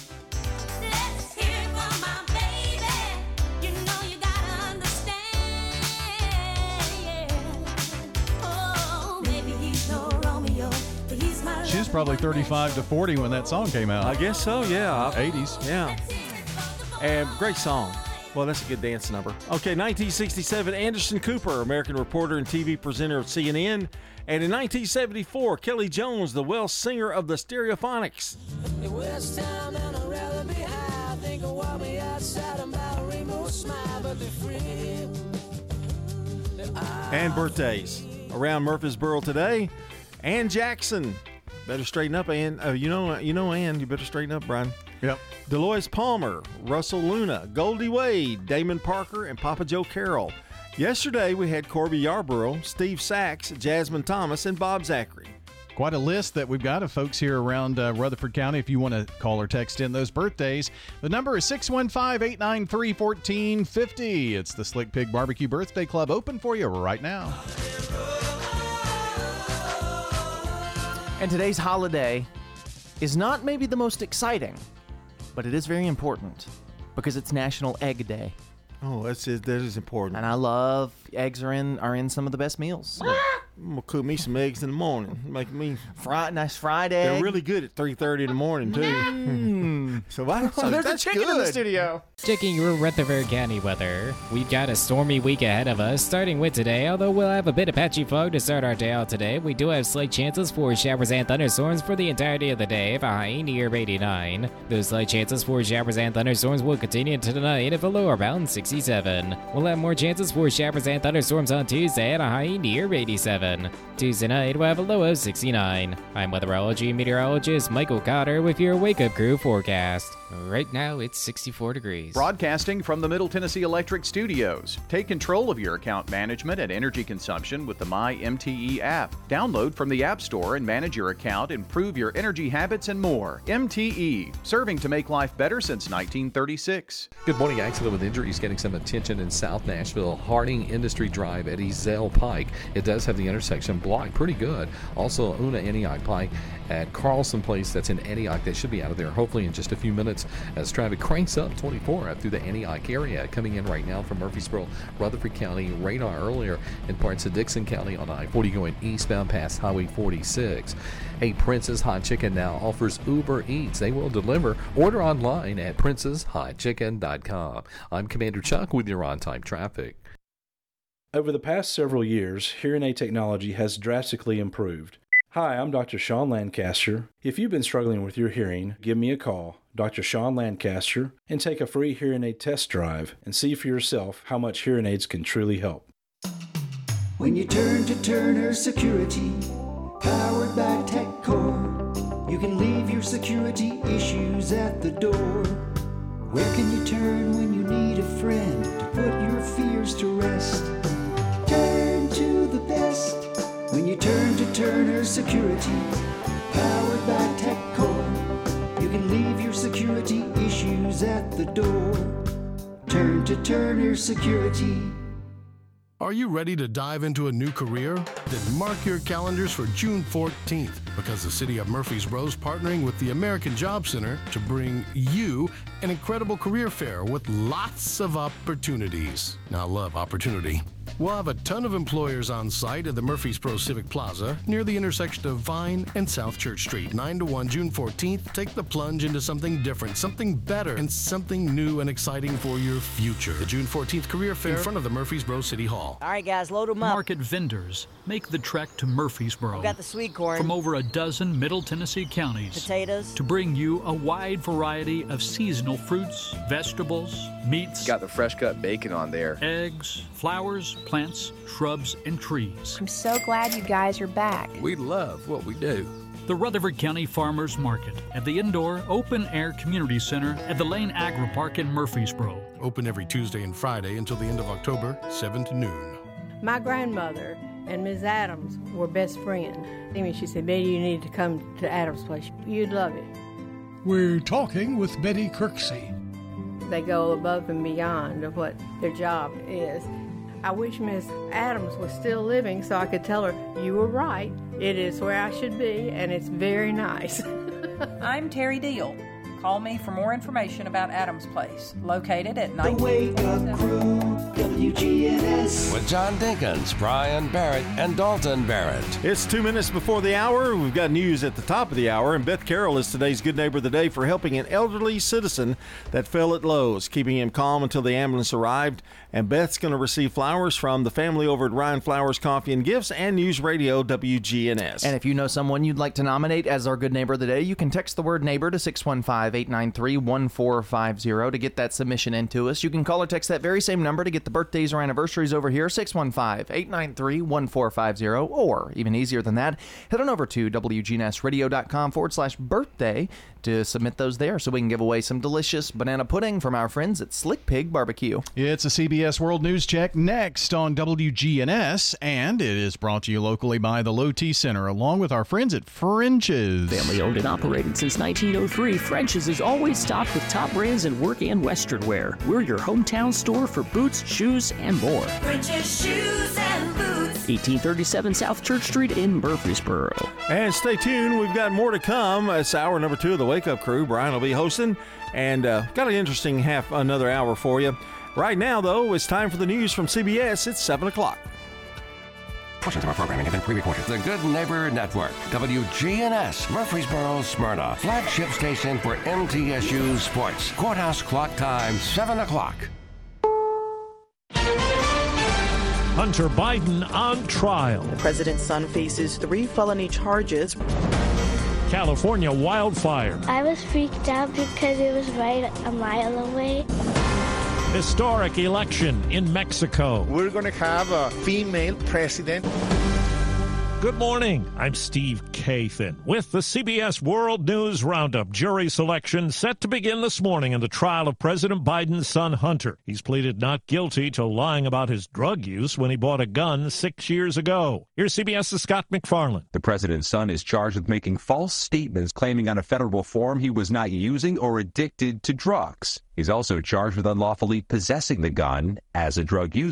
She was probably thirty-five to forty when that song came out. I guess so, yeah. eighties. Yeah. And great song. Well, that's a good dance number. Okay, nineteen sixty-seven, Anderson Cooper, American reporter and T V presenter of C N N. And in nineteen seventy-four, Kelly Jones, the Welsh singer of the Stereophonics. And birthdays around Murfreesboro today. Ann Jackson. Better straighten up, Ann. Uh, you know, you know, Ann. You better straighten up, Brian. Yep. Delois Palmer, Russell Luna, Goldie Wade, Damon Parker, and Papa Joe Carroll. Yesterday, we had Corby Yarborough, Steve Sachs, Jasmine Thomas, and Bob Zachary. Quite a list that we've got of folks here around uh, Rutherford County. If you want to call or text in those birthdays, the number is six one five, eight nine three, one four five zero. It's the Slick Pig Barbecue Birthday Club open for you right now. And today's holiday is not maybe the most exciting, but it is very important because it's National Egg Day. Oh, that's it. That is important. And I love eggs are in are in some of the best meals. I'm gonna cook me some eggs in the morning. Make me fried, nice fried egg. They're really good at three thirty in the morning too. Mm. so, I, so there's that's a chicken good. in the studio. Checking your Rutherford County weather. We've got a stormy week ahead of us, starting with today. Although we'll have a bit of patchy fog to start our day out today, we do have slight chances for showers and thunderstorms for the entirety of the day, if a high near eighty-nine. Those slight chances for showers and thunderstorms will continue into tonight, if a low around sixty-seven. We'll have more chances for showers and thunderstorms on Tuesday at a high near eighty-seven. Tuesday night we'll have a low of sixty-nine. I'm weatherology meteorologist Michael Cotter with your Wake Up Crew forecast. Right now it's sixty-four degrees. Broadcasting from the Middle Tennessee Electric Studios. Take control of your account management and energy consumption with the My M T E app. Download from the App Store and manage your account, improve your energy habits, and more. M T E, serving to make life better since nineteen thirty-six. Good morning. Accident with injuries getting some attention in South Nashville. Harding Industry Drive at Ezell Pike. It does have the intersection blocked pretty good. Also, Una Antioch Pike at Carlson Place. That's in Antioch. They should be out of there hopefully in just a few minutes as traffic cranks up twenty-four through the Antioch area. Coming in right now from Murfreesboro, Rutherford County, radar earlier in parts of Dixon County on I forty going eastbound past Highway forty-six. Hey, Prince's Hot Chicken now offers Uber Eats. They will deliver. Order online at princes hot chicken dot com. I'm Commander Chuck with your on-time traffic. Over the past several years, hearing aid technology has drastically improved. Hi, I'm Doctor Sean Lancaster. If you've been struggling with your hearing, give me a call, Doctor Sean Lancaster, and take a free hearing aid test drive and see for yourself how much hearing aids can truly help. When you turn to Turner Security, powered by TechCore, you can leave your security issues at the door. Where can you turn when you need a friend to put your fears to rest? Turn to the best when you turn to Turner Security, powered by TechCore. You can leave your security issues at the door. Turn to Turner Security. Are you ready to dive into a new career? Then mark your calendars for June fourteenth, because the City of Murfreesboro is partnering with the American Job Center to bring you an incredible career fair with lots of opportunities. Now, I love opportunity. We'll have a ton of employers on site at the Murfreesboro Civic Plaza near the intersection of Vine and South Church Street. nine to one, June fourteenth. Take the plunge into something different, something better, and something new and exciting for your future. The June fourteenth Career Fair in front of the Murfreesboro City Hall. All right, guys, load them up. Market vendors make the trek to Murfreesboro. We've got the sweet corn from over a dozen Middle Tennessee counties. Potatoes. To bring you a wide variety of seasonal fruits, vegetables, meats. Got the fresh cut bacon on there. Eggs, flowers, plants, shrubs, and trees. I'm so glad you guys are back. We love what we do. The Rutherford County Farmers Market at the indoor open-air community center at the Lane Agri Park in Murfreesboro. Open every Tuesday and Friday until the end of October, seven to noon. My grandmother and Miz Adams were best friends. I mean, she said, Betty, you need to come to Adams' place. You'd love it. We're talking with Betty Kirksey. They go above and beyond of what their job is. I wish Miss Adams was still living so I could tell her, you were right, it is where I should be, and it's very nice. I'm Terry Deal. Call me for more information about Adams Place, located at nineteen. The Wake Up Crew, W G N S. With John Dinkins, Brian Barrett, and Dalton Barrett. It's two minutes before the hour. We've got news at the top of the hour, and Beth Carroll is today's Good Neighbor of the Day for helping an elderly citizen that fell at Lowe's, keeping him calm until the ambulance arrived. And Beth's going to receive flowers from the family over at Ryan Flowers Coffee and Gifts and News Radio W G N S. And if you know someone you'd like to nominate as our Good Neighbor of the Day, you can text the word neighbor to six one five, eight nine three, one four five zero to get that submission into us. You can call or text that very same number to get the birthdays or anniversaries over here, six one five, eight nine three, one four five zero, or even easier than that, head on over to W G N S radio dot com forward slash birthday to submit those there so we can give away some delicious banana pudding from our friends at Slick Pig Barbecue. It's a C B S World News Check next on W G N S, and it is brought to you locally by the Low T Center along with our friends at French's. Family owned and operated since nineteen oh three, French's is always stocked with top brands in work and western wear. We're your hometown store for boots, shoes, and more. French's Shoes and Boots. eighteen thirty-seven South Church Street in Murfreesboro. And stay tuned. We've got more to come. It's hour number two of the Wake Up Crew. Brian will be hosting, and uh, got an interesting half another hour for you. Right now, though, it's time for the news from C B S. It's seven o'clock. Portions of our programming have been pre-recorded. The Good Neighbor Network, W G N S, Murfreesboro, Smyrna, flagship station for M T S U Sports. Courthouse clock time, seven o'clock. Hunter Biden on trial. The president's son faces three felony charges. California wildfire. I was freaked out because it was right a mile away. Historic election in Mexico. We're going to have a female president. Good morning. I'm Steve Kathan with the C B S World News Roundup. Jury selection set to begin this morning in the trial of President Biden's son, Hunter. He's pleaded not guilty to lying about his drug use when he bought a gun six years ago. Here's CBS's Scott McFarland. The president's son is charged with making false statements claiming on a federal form he was not using or addicted to drugs. He's also charged with unlawfully possessing the gun as a drug user.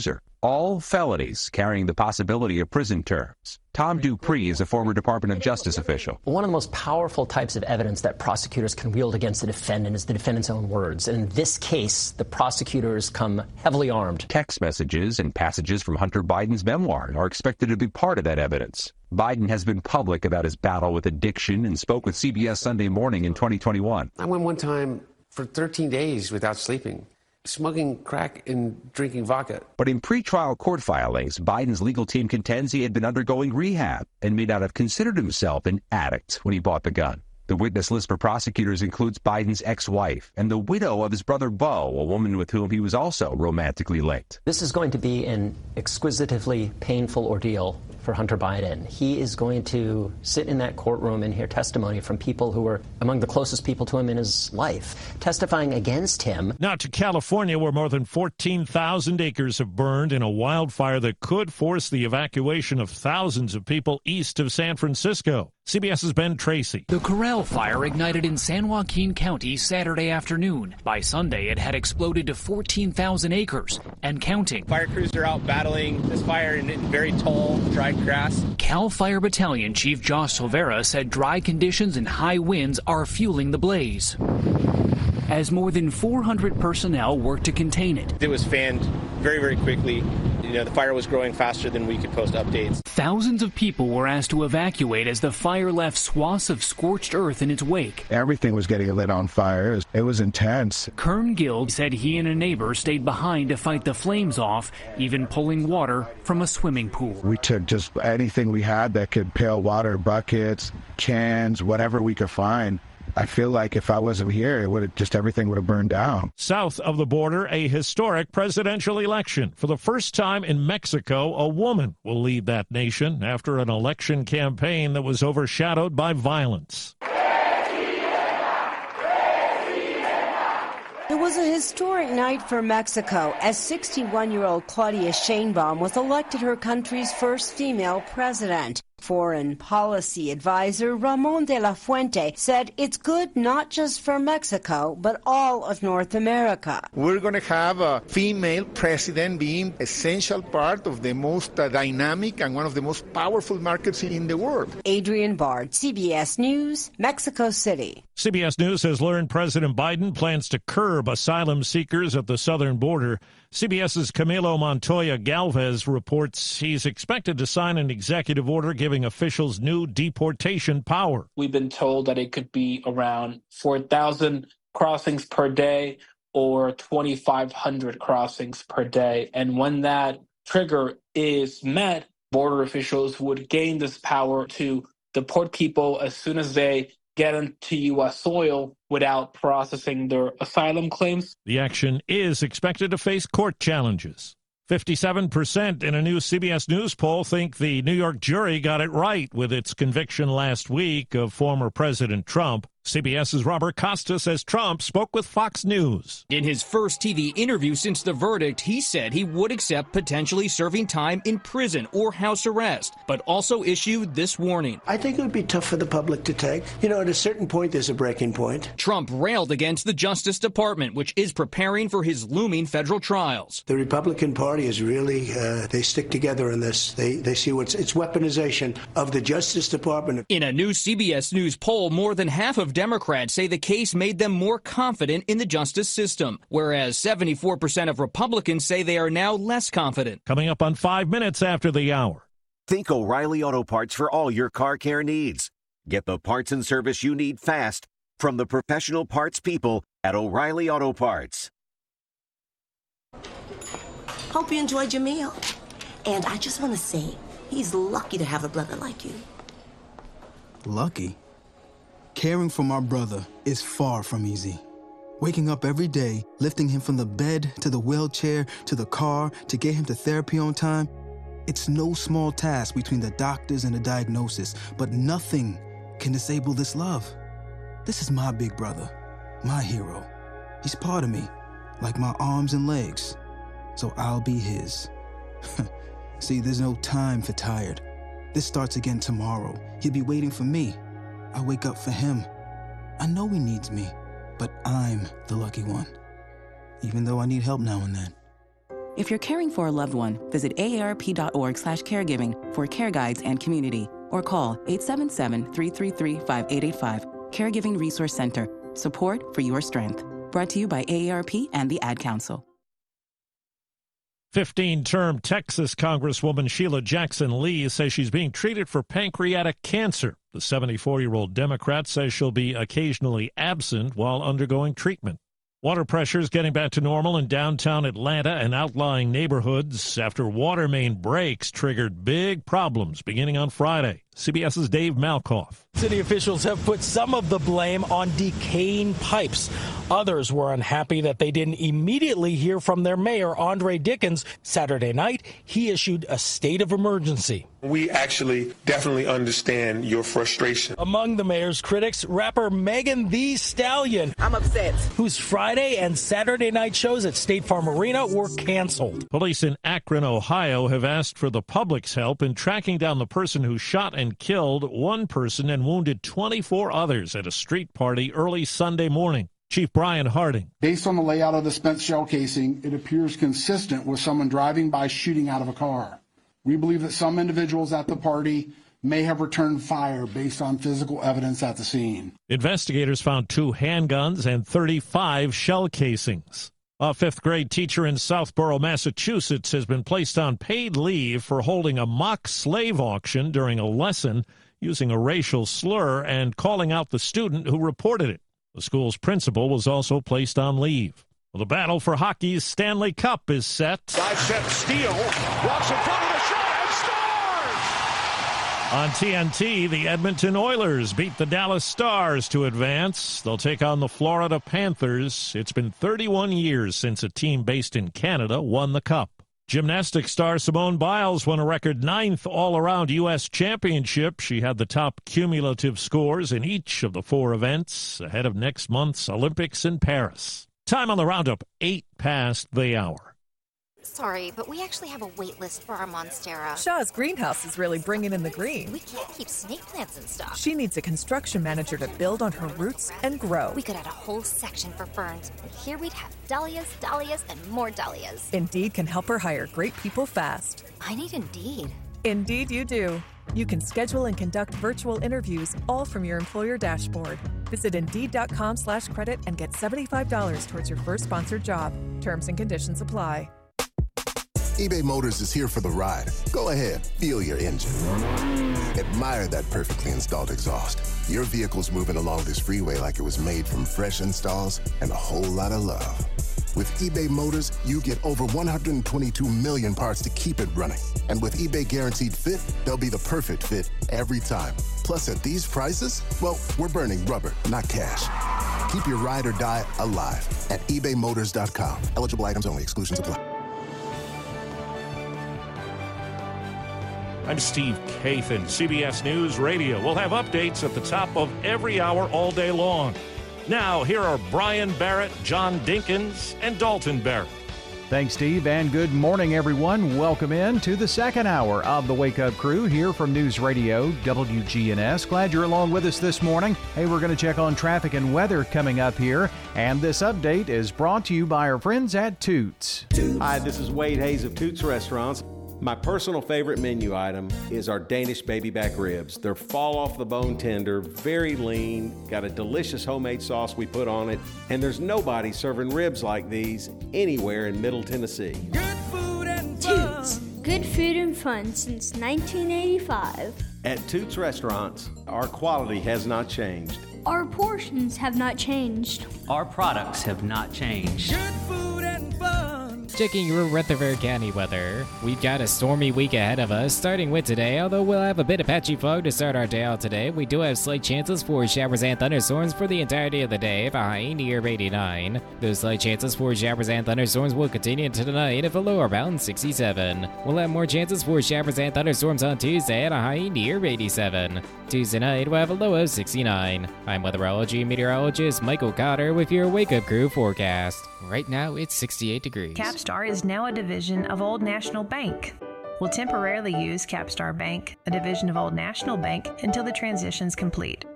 all felonies carrying the possibility of prison terms. Tom Dupree is a former Department of Justice official. One of the most powerful types of evidence that prosecutors can wield against the defendant is the defendant's own words. And in this case, the prosecutors come heavily armed. Text messages and passages from Hunter Biden's memoir are expected to be part of that evidence. Biden has been public about his battle with addiction and spoke with C B S Sunday Morning in twenty twenty-one. I went one time for thirteen days without sleeping, smoking crack and drinking vodka. But in pretrial court filings, Biden's legal team contends he had been undergoing rehab and may not have considered himself an addict when he bought the gun. The witness list for prosecutors includes Biden's ex-wife and the widow of his brother Beau, a woman with whom he was also romantically linked. This is going to be an exquisitely painful ordeal for Hunter Biden. He is going to sit in that courtroom and hear testimony from people who were among the closest people to him in his life, testifying against him. Now to California, where more than fourteen thousand acres have burned in a wildfire that could force the evacuation of thousands of people east of San Francisco. CBS's Ben Tracy. The Corral fire ignited in San Joaquin County Saturday afternoon. By Sunday, it had exploded to fourteen thousand acres and counting. Fire crews are out battling this fire in very tall, dry grass. Cal Fire Battalion Chief Josh Silvera said dry conditions and high winds are fueling the blaze, as more than four hundred personnel worked to contain it. It was fanned very, very quickly. You know, the fire was growing faster than we could post updates. Thousands of people were asked to evacuate as the fire left swaths of scorched earth in its wake. Everything was getting lit on fire. It was intense. Kern Guild said he and a neighbor stayed behind to fight the flames off, even pulling water from a swimming pool. We took just anything we had that could pail water, buckets, cans, whatever we could find. I feel like if I wasn't here, it would have just everything would have burned down. South of the border, a historic presidential election. For the first time in Mexico, a woman will lead that nation after an election campaign that was overshadowed by violence. It was a historic night for Mexico as sixty-one-year-old Claudia Sheinbaum was elected her country's first female president. Foreign policy advisor Ramon de la Fuente said it's good not just for Mexico, but all of North America. We're going to have a female president being essential part of the most uh, dynamic and one of the most powerful markets in the world. Adrienne Bard, C B S News, Mexico City. C B S News has learned President Biden plans to curb asylum seekers at the southern border. CBS's Camilo Montoya Galvez reports he's expected to sign an executive order giving officials new deportation power. We've been told that it could be around four thousand crossings per day or twenty-five hundred crossings per day. And when that trigger is met, border officials would gain this power to deport people as soon as they get into U S soil without processing their asylum claims. The action is expected to face court challenges. fifty-seven percent in a new C B S News poll think the New York jury got it right with its conviction last week of former President Trump. CBS's Robert Costa says Trump spoke with Fox News. In his first T V interview since the verdict, he said he would accept potentially serving time in prison or house arrest, but also issued this warning. I think it would be tough for the public to take. You know, at a certain point, there's a breaking point. Trump railed against the Justice Department, which is preparing for his looming federal trials. The Republican Party is really, uh, they stick together in this. They, they see what's, it's weaponization of the Justice Department. In a new C B S News poll, more than half of Democrats say the case made them more confident in the justice system, whereas seventy-four percent of Republicans say they are now less confident. Coming up on five minutes after the hour. Think O'Reilly Auto Parts for all your car care needs. Get the parts and service you need fast from the professional parts people at O'Reilly Auto Parts. Hope you enjoyed your meal. And I just want to say, he's lucky to have a brother like you. Lucky? Caring for my brother is far from easy. Waking up every day, lifting him from the bed to the wheelchair to the car to get him to therapy on time, it's no small task between the doctors and the diagnosis, but nothing can disable this love. This is my big brother, my hero. He's part of me, like my arms and legs, so I'll be his. See, there's no time for tired. This starts again tomorrow. He'll be waiting for me. I wake up for him. I know he needs me, but I'm the lucky one, even though I need help now and then. If you're caring for a loved one, visit A A R P dot org slash caregiving for care guides and community, or call eight seven seven, three three three, five eight eight five. Caregiving Resource Center. Support for your strength. Brought to you by A A R P and the Ad Council. fifteen-term Texas Congresswoman Sheila Jackson Lee says she's being treated for pancreatic cancer. The seventy-four-year-old Democrat says she'll be occasionally absent while undergoing treatment. Water pressure is getting back to normal in downtown Atlanta and outlying neighborhoods after water main breaks triggered big problems beginning on Friday. CBS's Dave Malkoff. City officials have put some of the blame on decaying pipes. Others were unhappy that they didn't immediately hear from their mayor, Andre Dickens. Saturday night, he issued a state of emergency. We actually definitely understand your frustration. Among the mayor's critics, rapper Megan Thee Stallion. I'm upset. Whose Friday and Saturday night shows at State Farm Arena were canceled. Police in Akron, Ohio have asked for the public's help in tracking down the person who shot and killed one person and wounded twenty-four others at a street party early Sunday morning. Chief Brian Harding. Based on the layout of the spent shell casing, it appears consistent with someone driving by shooting out of a car. We believe that some individuals at the party may have returned fire based on physical evidence at the scene. Investigators found two handguns and thirty-five shell casings. A fifth-grade teacher in Southborough, Massachusetts, has been placed on paid leave for holding a mock slave auction during a lesson using a racial slur and calling out the student who reported it. The school's principal was also placed on leave. Well, the battle for hockey's Stanley Cup is set. Dive set steal, walks in front of the shot and scores! On T N T, the Edmonton Oilers beat the Dallas Stars to advance. They'll take on the Florida Panthers. It's been thirty-one years since a team based in Canada won the Cup. Gymnastics star Simone Biles won a record ninth all-around U S championship. She had the top cumulative scores in each of the four events ahead of next month's Olympics in Paris. Time on the roundup, eight past the hour. Sorry, but we actually have a wait list for our Monstera. Shaw's greenhouse is really bringing in the green. We can't keep snake plants in stock. She needs a construction manager to build on her roots and grow. We could add a whole section for ferns, and here we'd have dahlias, dahlias, and more dahlias. Indeed can help her hire great people fast. I need Indeed. Indeed you do. You can schedule and conduct virtual interviews all from your employer dashboard. Visit Indeed.com slash credit and get seventy-five dollars towards your first sponsored job. Terms and conditions apply. eBay Motors is here for the ride. Go ahead, feel your engine. Admire that perfectly installed exhaust. Your vehicle's moving along this freeway like it was made from fresh installs and a whole lot of love. With eBay Motors, you get over one hundred twenty-two million parts to keep it running. And with eBay Guaranteed Fit, they'll be the perfect fit every time. Plus, at these prices, well, we're burning rubber, not cash. Keep your ride or die alive at ebay motors dot com. Eligible items only. Exclusions apply. I'm Steve Kathan, C B S News Radio. We'll have updates at the top of every hour all day long. Now, here are Brian Barrett, John Dinkins, and Dalton Barrett. Thanks, Steve, and good morning, everyone. Welcome in to the second hour of the Wake Up Crew here from News Radio W G N S. Glad you're along with us this morning. Hey, we're going to check on traffic and weather coming up here, and this update is brought to you by our friends at Toots. Hi, this is Wade Hayes of Toots Restaurants. My personal favorite menu item is our Danish baby back ribs. They're fall off the bone tender, very lean, got a delicious homemade sauce we put on it, and there's nobody serving ribs like these anywhere in Middle Tennessee. Good food and fun. Toots. Good food and fun since nineteen eighty-five. At Toots Restaurants, our quality has not changed. Our portions have not changed. Our products have not changed. Good food and fun. Checking your Rutherford County weather. We've got a stormy week ahead of us, starting with today. Although we'll have a bit of patchy fog to start our day out today, we do have slight chances for showers and thunderstorms for the entirety of the day, with a high near eighty-nine. Those slight chances for showers and thunderstorms will continue into tonight, at a low around sixty-seven. We'll have more chances for showers and thunderstorms on Tuesday, at a high near eighty-seven. Tuesday night, we'll have a low of sixty-nine. I'm weatherology meteorologist Michael Cotter with your Wake Up Crew forecast. Right now, it's sixty-eight degrees. Capstar is now a division of Old National Bank. We'll temporarily use Capstar Bank, a division of Old National Bank, until the transition's complete.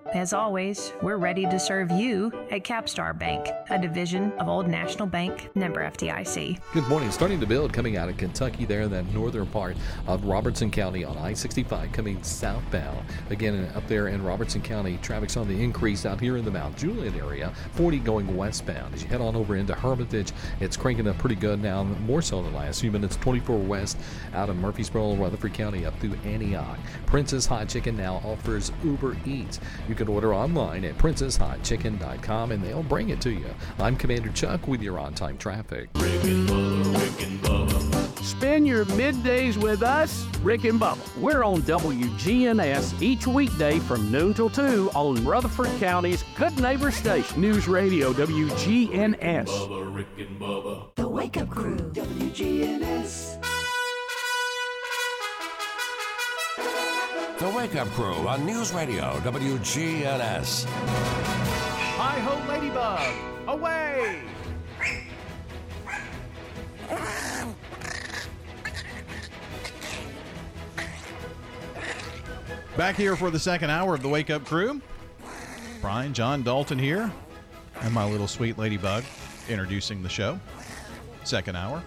As always, we're ready to serve you at Capstar Bank, a division of Old National Bank, member F D I C. Good morning. Starting to build coming out of Kentucky there in that northern part of Robertson County on I sixty-five coming southbound. Again, up there in Robertson County, traffic's on the increase out here in the Mount Juliet area, forty going westbound. As you head on over into Hermitage, it's cranking up pretty good now, more so than the last few minutes. twenty-four west out of Murfreesboro, Rutherford County up through Antioch. Princess Hot Chicken now offers Uber Eats. You can order online at princess hot chicken dot com and they'll bring it to you. I'm Commander Chuck with your on-time traffic. Rick and Bubba, Rick and Bubba. Spend your middays with us, Rick and Bubba. We're on W G N S each weekday from noon till two on Rutherford County's Good Neighbor Station. News Radio W G N S. Bubba, Rick and Bubba. The Wake Up Crew, W G N S. The Wake Up Crew on News Radio W G N S. Hi-ho, Ladybug! Away! Back here for the second hour of the Wake Up Crew. Brian, John Dalton here, and my little sweet Ladybug introducing the show. Second hour.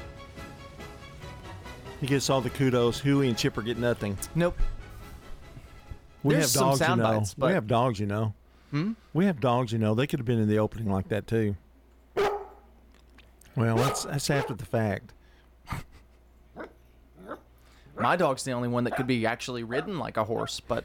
He gets all the kudos. Huey and Chipper get nothing. Nope. We There's have dogs, some sound you know. bites, but We have dogs, you know. Hmm? We have dogs, you know. They could have been in the opening like that, too. Well, that's, that's after the fact. my dog's the only one that could be actually ridden like a horse, but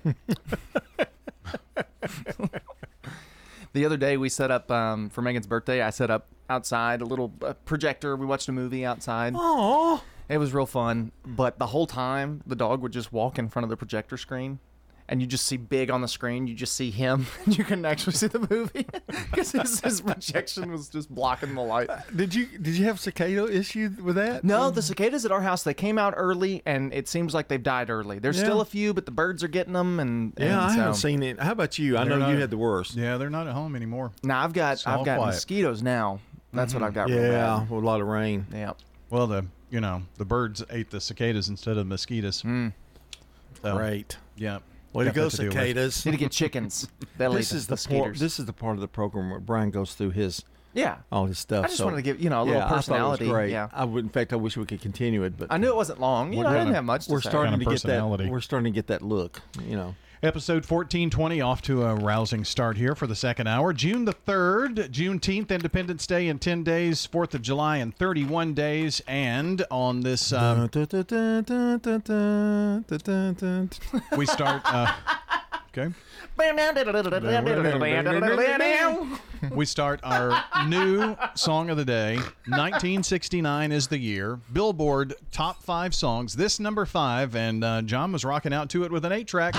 the other day we set up, um, for Megan's birthday, I set up outside a little uh, projector. We watched a movie outside. Aww. It was real fun, but the whole time the dog would just walk in front of the projector screen. And you just see big on the screen. You just see him. And you couldn't actually see the movie because his, his projection was just blocking the light. Did you did you have cicada issue with that? No, the cicadas at our house, they came out early, and it seems like they've died early. There's Yeah. still a few, but the birds are getting them. And, and Yeah, I so. haven't seen it. How about you? I They're know not- you had the worst. Yeah, they're not at home anymore. Now I've got It's all I've got quiet. mosquitoes now. That's Mhm. what I've got. real Yeah, bad. with a lot of rain. Yeah. Well, the you know the birds ate the cicadas instead of mosquitoes. Mm. So, Great. Yeah. Way to got go, that deal with. cicadas. Need to get chickens. They'll This eat is the, the the part. skeeters. This is the part of the program where Brian goes through his Yeah. all his stuff. I just so- wanted to give, you know, a little yeah, I thought it was personality. great. Yeah. I would. In fact, I wish we could continue it, but I knew it wasn't long. You What know, I kind didn't of- have much to we're say. starting Kind to of get that. personality. We're starting to get that look. You know. Episode fourteen twenty off to a rousing start here for the second hour. June the third, Juneteenth, Independence Day in ten days, fourth of July in thirty-one days, and on this, um, we start, uh, okay, we start our new song of the day. nineteen sixty-nine is the year. Billboard top five songs. This number five, and uh, John was rocking out to it with an eight track.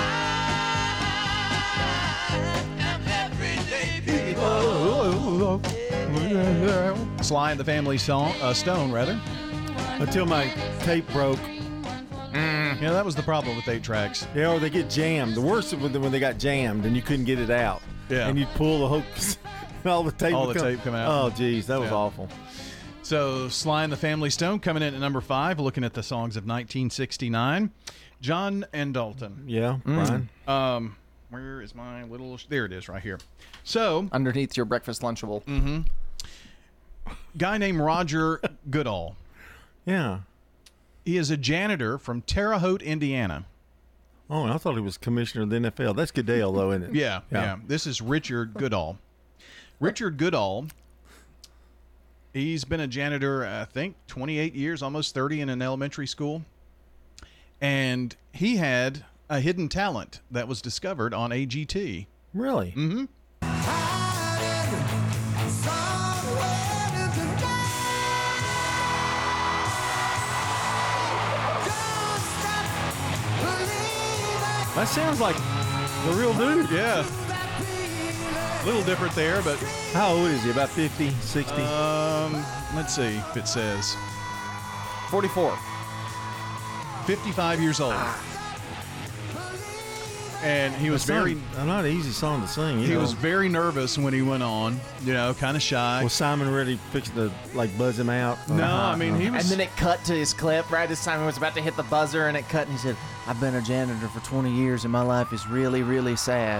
Sly and the Family song, uh, Stone, rather. Until my tape broke. Yeah, that was the problem with eight tracks. Yeah, or they get jammed. The worst was when they got jammed and you couldn't get it out. Yeah. And you'd pull the hooks. all the tape All would the come- tape come out. Oh, geez, that was Yeah. awful. So Sly and the Family Stone coming in at number five, looking at the songs of nineteen sixty-nine. John and Dalton. Yeah, Mm. Brian. Um, where is my little? There it is, right here. So underneath your breakfast Lunchable. Mm-hmm. Guy named Roger Goodall. Yeah. He is a janitor from Terre Haute, Indiana. Oh, I thought he was commissioner of the N F L. That's Goodell, though, isn't it? Yeah, yeah. This is Richard Goodall. Richard Goodall. He's been a janitor, I think, twenty-eight years, almost thirty in an elementary school. And he had a hidden talent that was discovered on A G T. Really? Mm-hmm. That sounds like the real dude. Yeah. A little different there, but... How old is he? About fifty, sixty? Um, let's see if it says. forty-four. fifty-five years old. And he was That's very... Not, not an easy song to sing. You He know. was very nervous when he went on, you know, kind of shy. Was Simon ready fixing to, like, buzz him out? No, I mean, he was... And then it cut to his clip right as Simon was about to hit the buzzer, and it cut, and he said, "I've been a janitor for twenty years, and my life is really, really sad.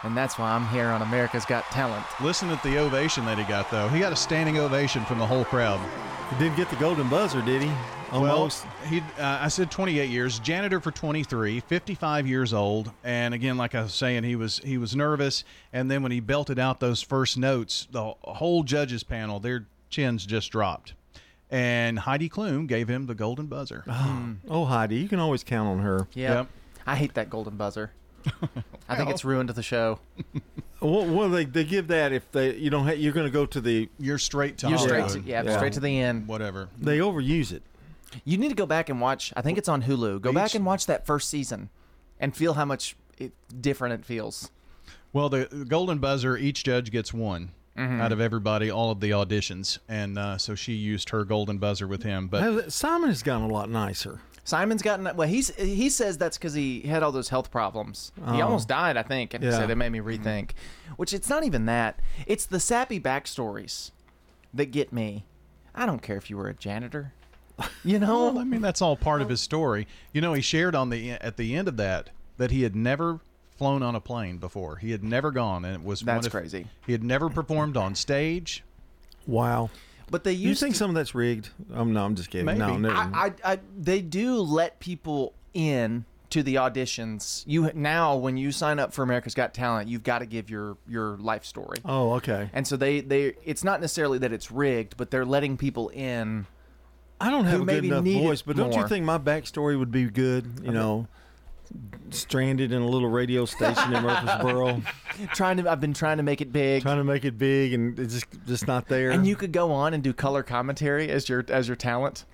And that's why I'm here on America's Got Talent. Listen at the ovation that he got, though. He got a standing ovation from the whole crowd. He didn't get the golden buzzer, did he? Almost. Well, he, uh, I said twenty-eight years, janitor for twenty-three, fifty-five years old. And again, like I was saying, he was he was nervous. And then when he belted out those first notes, the whole judges panel, their chins just dropped. And Heidi Klum gave him the golden buzzer. Oh, oh Heidi, you can always count on her. Yeah. Yep. I hate that golden buzzer. I think it's ruined the show. Well, well, they they give that if they you don't ha- you're going to go to the you're straight to you're straight Hollywood. to, yeah, yeah straight to the end. Whatever. They overuse it. You need to go back and watch. I think it's on Hulu. Go Each, back and watch that first season, and feel how much it, different it feels. Well, the golden buzzer, each judge gets one mm-hmm. out of everybody, all of the auditions, and uh, so she used her golden buzzer with him. But Simon has gotten a lot nicer. Simon's gotten well. He's he says that's because he had all those health problems. Oh. He almost died, I think, and yeah. he said it made me rethink. Which it's not even that. It's the sappy backstories that get me. I don't care if you were a janitor. You know, well, I mean that's all part of his story. You know, he shared on the at the end of that that he had never flown on a plane before. He had never gone, and it was that's one of, crazy. He had never performed on stage. Wow. But they used you think to, some of that's rigged? Um, no, I'm just kidding. Maybe. No, never. I, I, I, they do let people in to the auditions. You now, when you sign up for America's Got Talent, you've got to give your, your life story. Oh, okay. And so they, they, it's not necessarily that it's rigged, but they're letting people in. I don't have who a good maybe enough need voice, but don't more. you think my backstory would be good? You okay. know. Stranded in a little radio station in Murfreesboro. Trying to, I've been trying to make it big. Trying to make it big, and it's just just not there. And you could go on and do color commentary as your as your talent.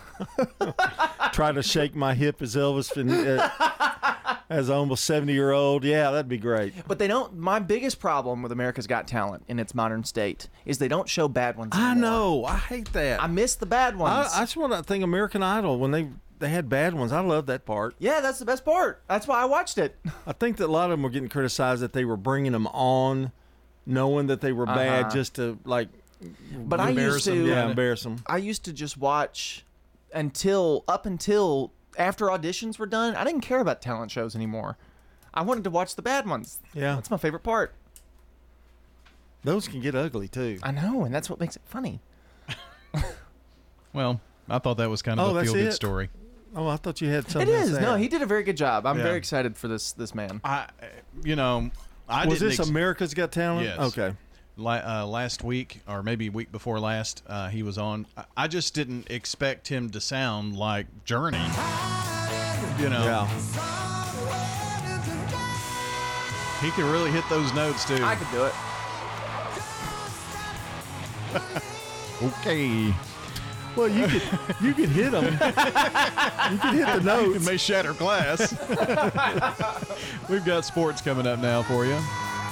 Try to shake my hip as Elvis, and, uh, as an almost seventy year old. Yeah, that'd be great. But they don't. My biggest problem with America's Got Talent in its modern state is they don't show bad ones anymore. I know. I hate that. I miss the bad ones. I, I just want to think American Idol when they. They had bad ones. I love that part. Yeah, that's the best part. That's why I watched it. I think that a lot of them were getting criticized that they were bringing them on, knowing that they were uh-huh. bad, just to like. But I used to, them. yeah, embarrass them. I used to just watch until up until after auditions were done. I didn't care about talent shows anymore. I wanted to watch the bad ones. Yeah, that's my favorite part. Those can get ugly too. I know, and that's what makes it funny. Well, I thought that was kind of oh, a feel-good it? story. Oh, I thought you had something. It is. to say. No, he did a very good job. I'm Yeah. very excited for this this man. I, you know, I was didn't this ex- America's Got Talent? Yes. Okay. La- uh, last week, or maybe week before last, uh, he was on. I-, I just didn't expect him to sound like Journey. You know. Yeah. He can really hit those notes too. I could do it. Okay. Well, you could you could hit them. You could hit the notes. It may shatter glass. We've got sports coming up now for you.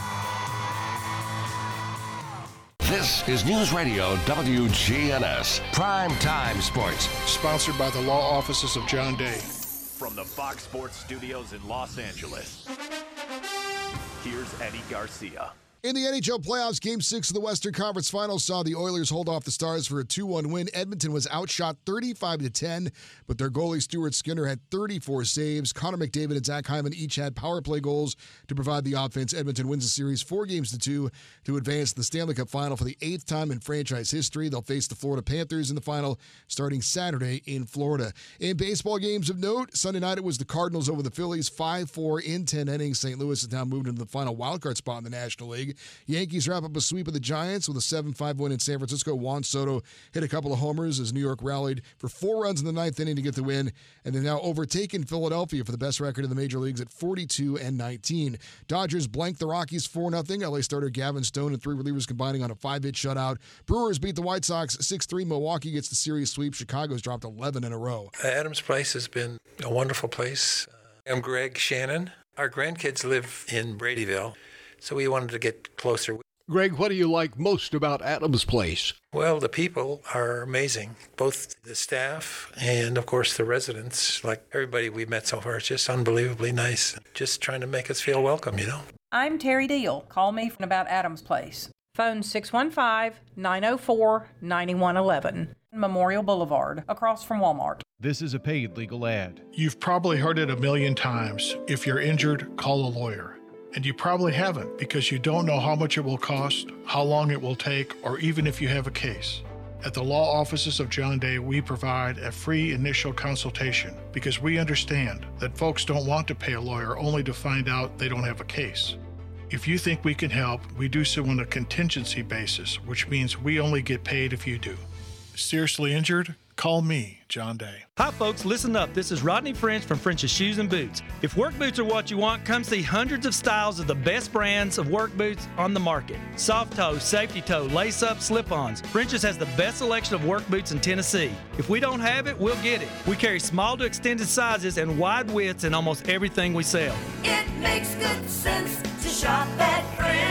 This is News Radio W G N S Prime Time Sports, sponsored by the law offices of John Day. From the Fox Sports Studios in Los Angeles, here's Eddie Garcia. In the N H L playoffs, Game six of the Western Conference Finals saw the Oilers hold off the Stars for a two one win. Edmonton was outshot thirty-five to ten, but their goalie Stuart Skinner had thirty-four saves. Connor McDavid and Zach Hyman each had power play goals to provide the offense. Edmonton wins the series four games to two to advance to the Stanley Cup Final for the eighth time in franchise history. They'll face the Florida Panthers in the final starting Saturday in Florida. In baseball games of note, Sunday night it was the Cardinals over the Phillies, five four in ten innings. Saint Louis has now moved into the final wildcard spot in the National League. Yankees wrap up a sweep of the Giants with a seven five win in San Francisco. Juan Soto hit a couple of homers as New York rallied for four runs in the ninth inning to get the win, and they've now overtaken Philadelphia for the best record in the major leagues at forty-two and nineteen. Dodgers blanked the Rockies four nothing. L A starter Gavin Stone and three relievers combining on a five-hit shutout. Brewers beat the White Sox six three. Milwaukee gets the series sweep. Chicago's dropped eleven in a row. Adams Place has been a wonderful place. I'm Greg Shannon. Our grandkids live in Bradyville, so we wanted to get closer. Greg, what do you like most about Adams Place? Well, the people are amazing, both the staff and, of course, the residents. Like everybody we've met so far, it's just unbelievably nice. Just trying to make us feel welcome, you know. I'm Terry Deal. Call me from about Adams Place. Phone six one five, nine oh four, nine one one one. Memorial Boulevard, across from Walmart. This is a paid legal ad. You've probably heard it a million times. If you're injured, call a lawyer. And you probably haven't because you don't know how much it will cost, how long it will take, or even if you have a case. At the law offices of John Day, we provide a free initial consultation because we understand that folks don't want to pay a lawyer only to find out they don't have a case. If you think we can help, we do so on a contingency basis, which means we only get paid if you do. Seriously injured? Call me, John Day. Hi, folks. Listen up. This is Rodney French from French's Shoes and Boots. If work boots are what you want, come see hundreds of styles of the best brands of work boots on the market. Soft toe, safety toe, lace-up, slip-ons. French's has the best selection of work boots in Tennessee. If we don't have it, we'll get it. We carry small to extended sizes and wide widths in almost everything we sell. It makes good sense to shop at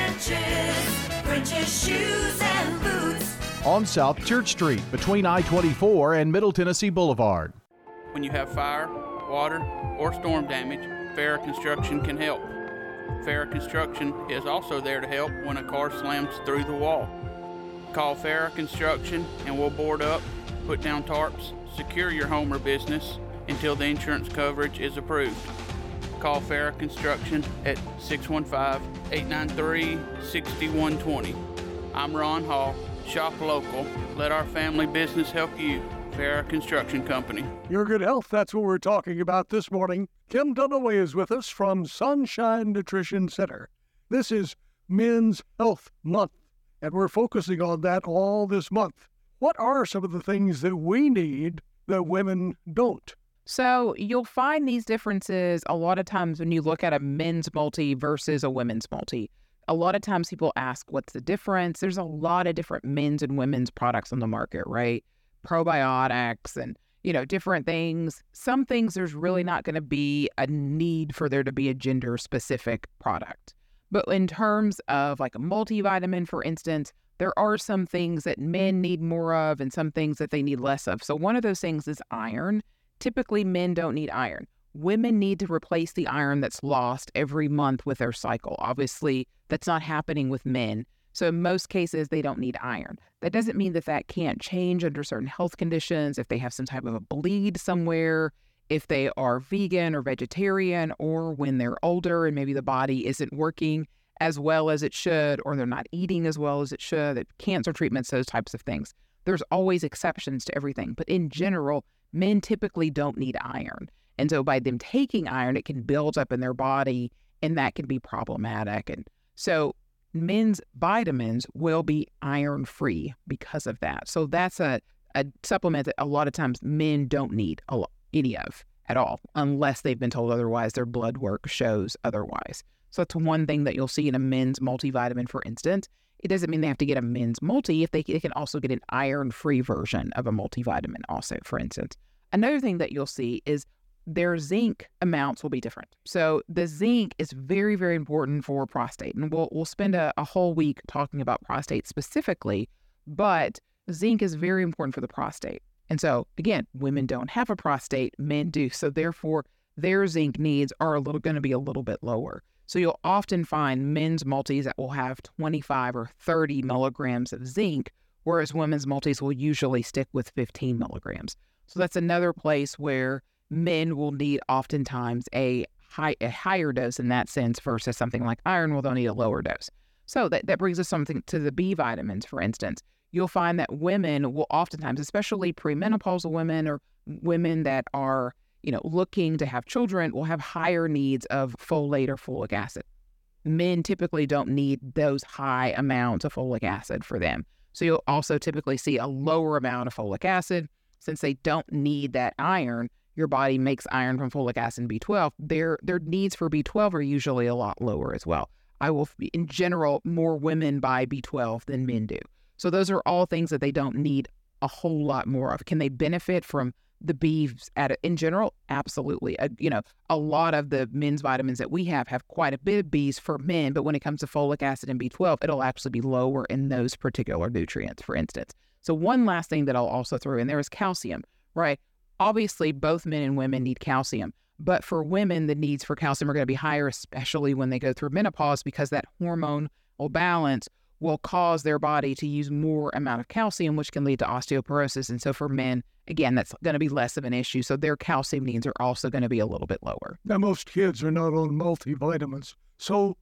French's. French's Shoes and Boots. On South Church Street between I twenty-four and Middle Tennessee Boulevard. When you have fire, water, or storm damage, Farrah Construction can help. Farrah Construction is also there to help when a car slams through the wall. Call Farrah Construction and we'll board up, put down tarps, secure your home or business until the insurance coverage is approved. Call Farrah Construction at six one five, eight nine three, six one two zero. I'm Ron Hall. Shop local. Let our family business help you. Farrah Construction Company. Your good health, that's what we're talking about this morning. Kim Dunaway is with us from Sunshine Nutrition Center. This is Men's Health Month, and we're focusing on that all this month. What are some of the things that we need that women don't? So you'll find these differences a lot of times when you look at a men's multi versus a women's multi. A lot of times people ask, what's the difference? There's a lot of different men's and women's products on the market, right? Probiotics and, you know, different things. Some things there's really not going to be a need for there to be a gender specific product. But in terms of like a multivitamin, for instance, there are some things that men need more of and some things that they need less of. So one of those things is iron. Typically, men don't need iron. Women need to replace the iron that's lost every month with their cycle. Obviously, that's not happening with men. So in most cases, they don't need iron. That doesn't mean that that can't change under certain health conditions, if they have some type of a bleed somewhere, if they are vegan or vegetarian, or when they're older and maybe the body isn't working as well as it should, or they're not eating as well as it should, that cancer treatments, those types of things. There's always exceptions to everything. But in general, men typically don't need iron. And so by them taking iron, it can build up in their body, and that can be problematic. And so men's vitamins will be iron-free because of that. So that's a, a supplement that a lot of times men don't need a lot, any of at all, unless they've been told otherwise. Their blood work shows otherwise. So that's one thing that you'll see in a men's multivitamin, for instance. It doesn't mean they have to get a men's multi. If they, they can also get an iron-free version of a multivitamin also, for instance. Another thing that you'll see is their zinc amounts will be different. So the zinc is very, very important for prostate. And we'll, we'll spend a, a whole week talking about prostate specifically, but zinc is very important for the prostate. And so, again, women don't have a prostate, men do. So therefore, their zinc needs are a little going to be a little bit lower. So you'll often find men's multis that will have twenty-five or thirty milligrams of zinc, whereas women's multis will usually stick with fifteen milligrams. So that's another place where men will need oftentimes a, high, a higher dose in that sense versus something like iron, well, they'll need a lower dose. So that, that brings us something to the B vitamins, for instance. You'll find that women will oftentimes, especially premenopausal women or women that are, you know, looking to have children, will have higher needs of folate or folic acid. Men typically don't need those high amounts of folic acid for them. So you'll also typically see a lower amount of folic acid. Since they don't need that iron, your body makes iron from folic acid and B twelve. Their their needs for B twelve are usually a lot lower as well. I will, in general, more women buy B twelve than men do. So those are all things that they don't need a whole lot more of. Can they benefit from the Bs at in general? Absolutely. Uh, you know, a lot of the men's vitamins that we have have quite a bit of Bs for men, but when it comes to folic acid and B twelve, it'll actually be lower in those particular nutrients, for instance. So one last thing that I'll also throw in there is calcium, right? Obviously, both men and women need calcium, but for women, the needs for calcium are going to be higher, especially when they go through menopause, because that hormonal balance will cause their body to use more amount of calcium, which can lead to osteoporosis. And so for men, again, that's going to be less of an issue. So their calcium needs are also going to be a little bit lower. Now, most kids are not on multivitamins. So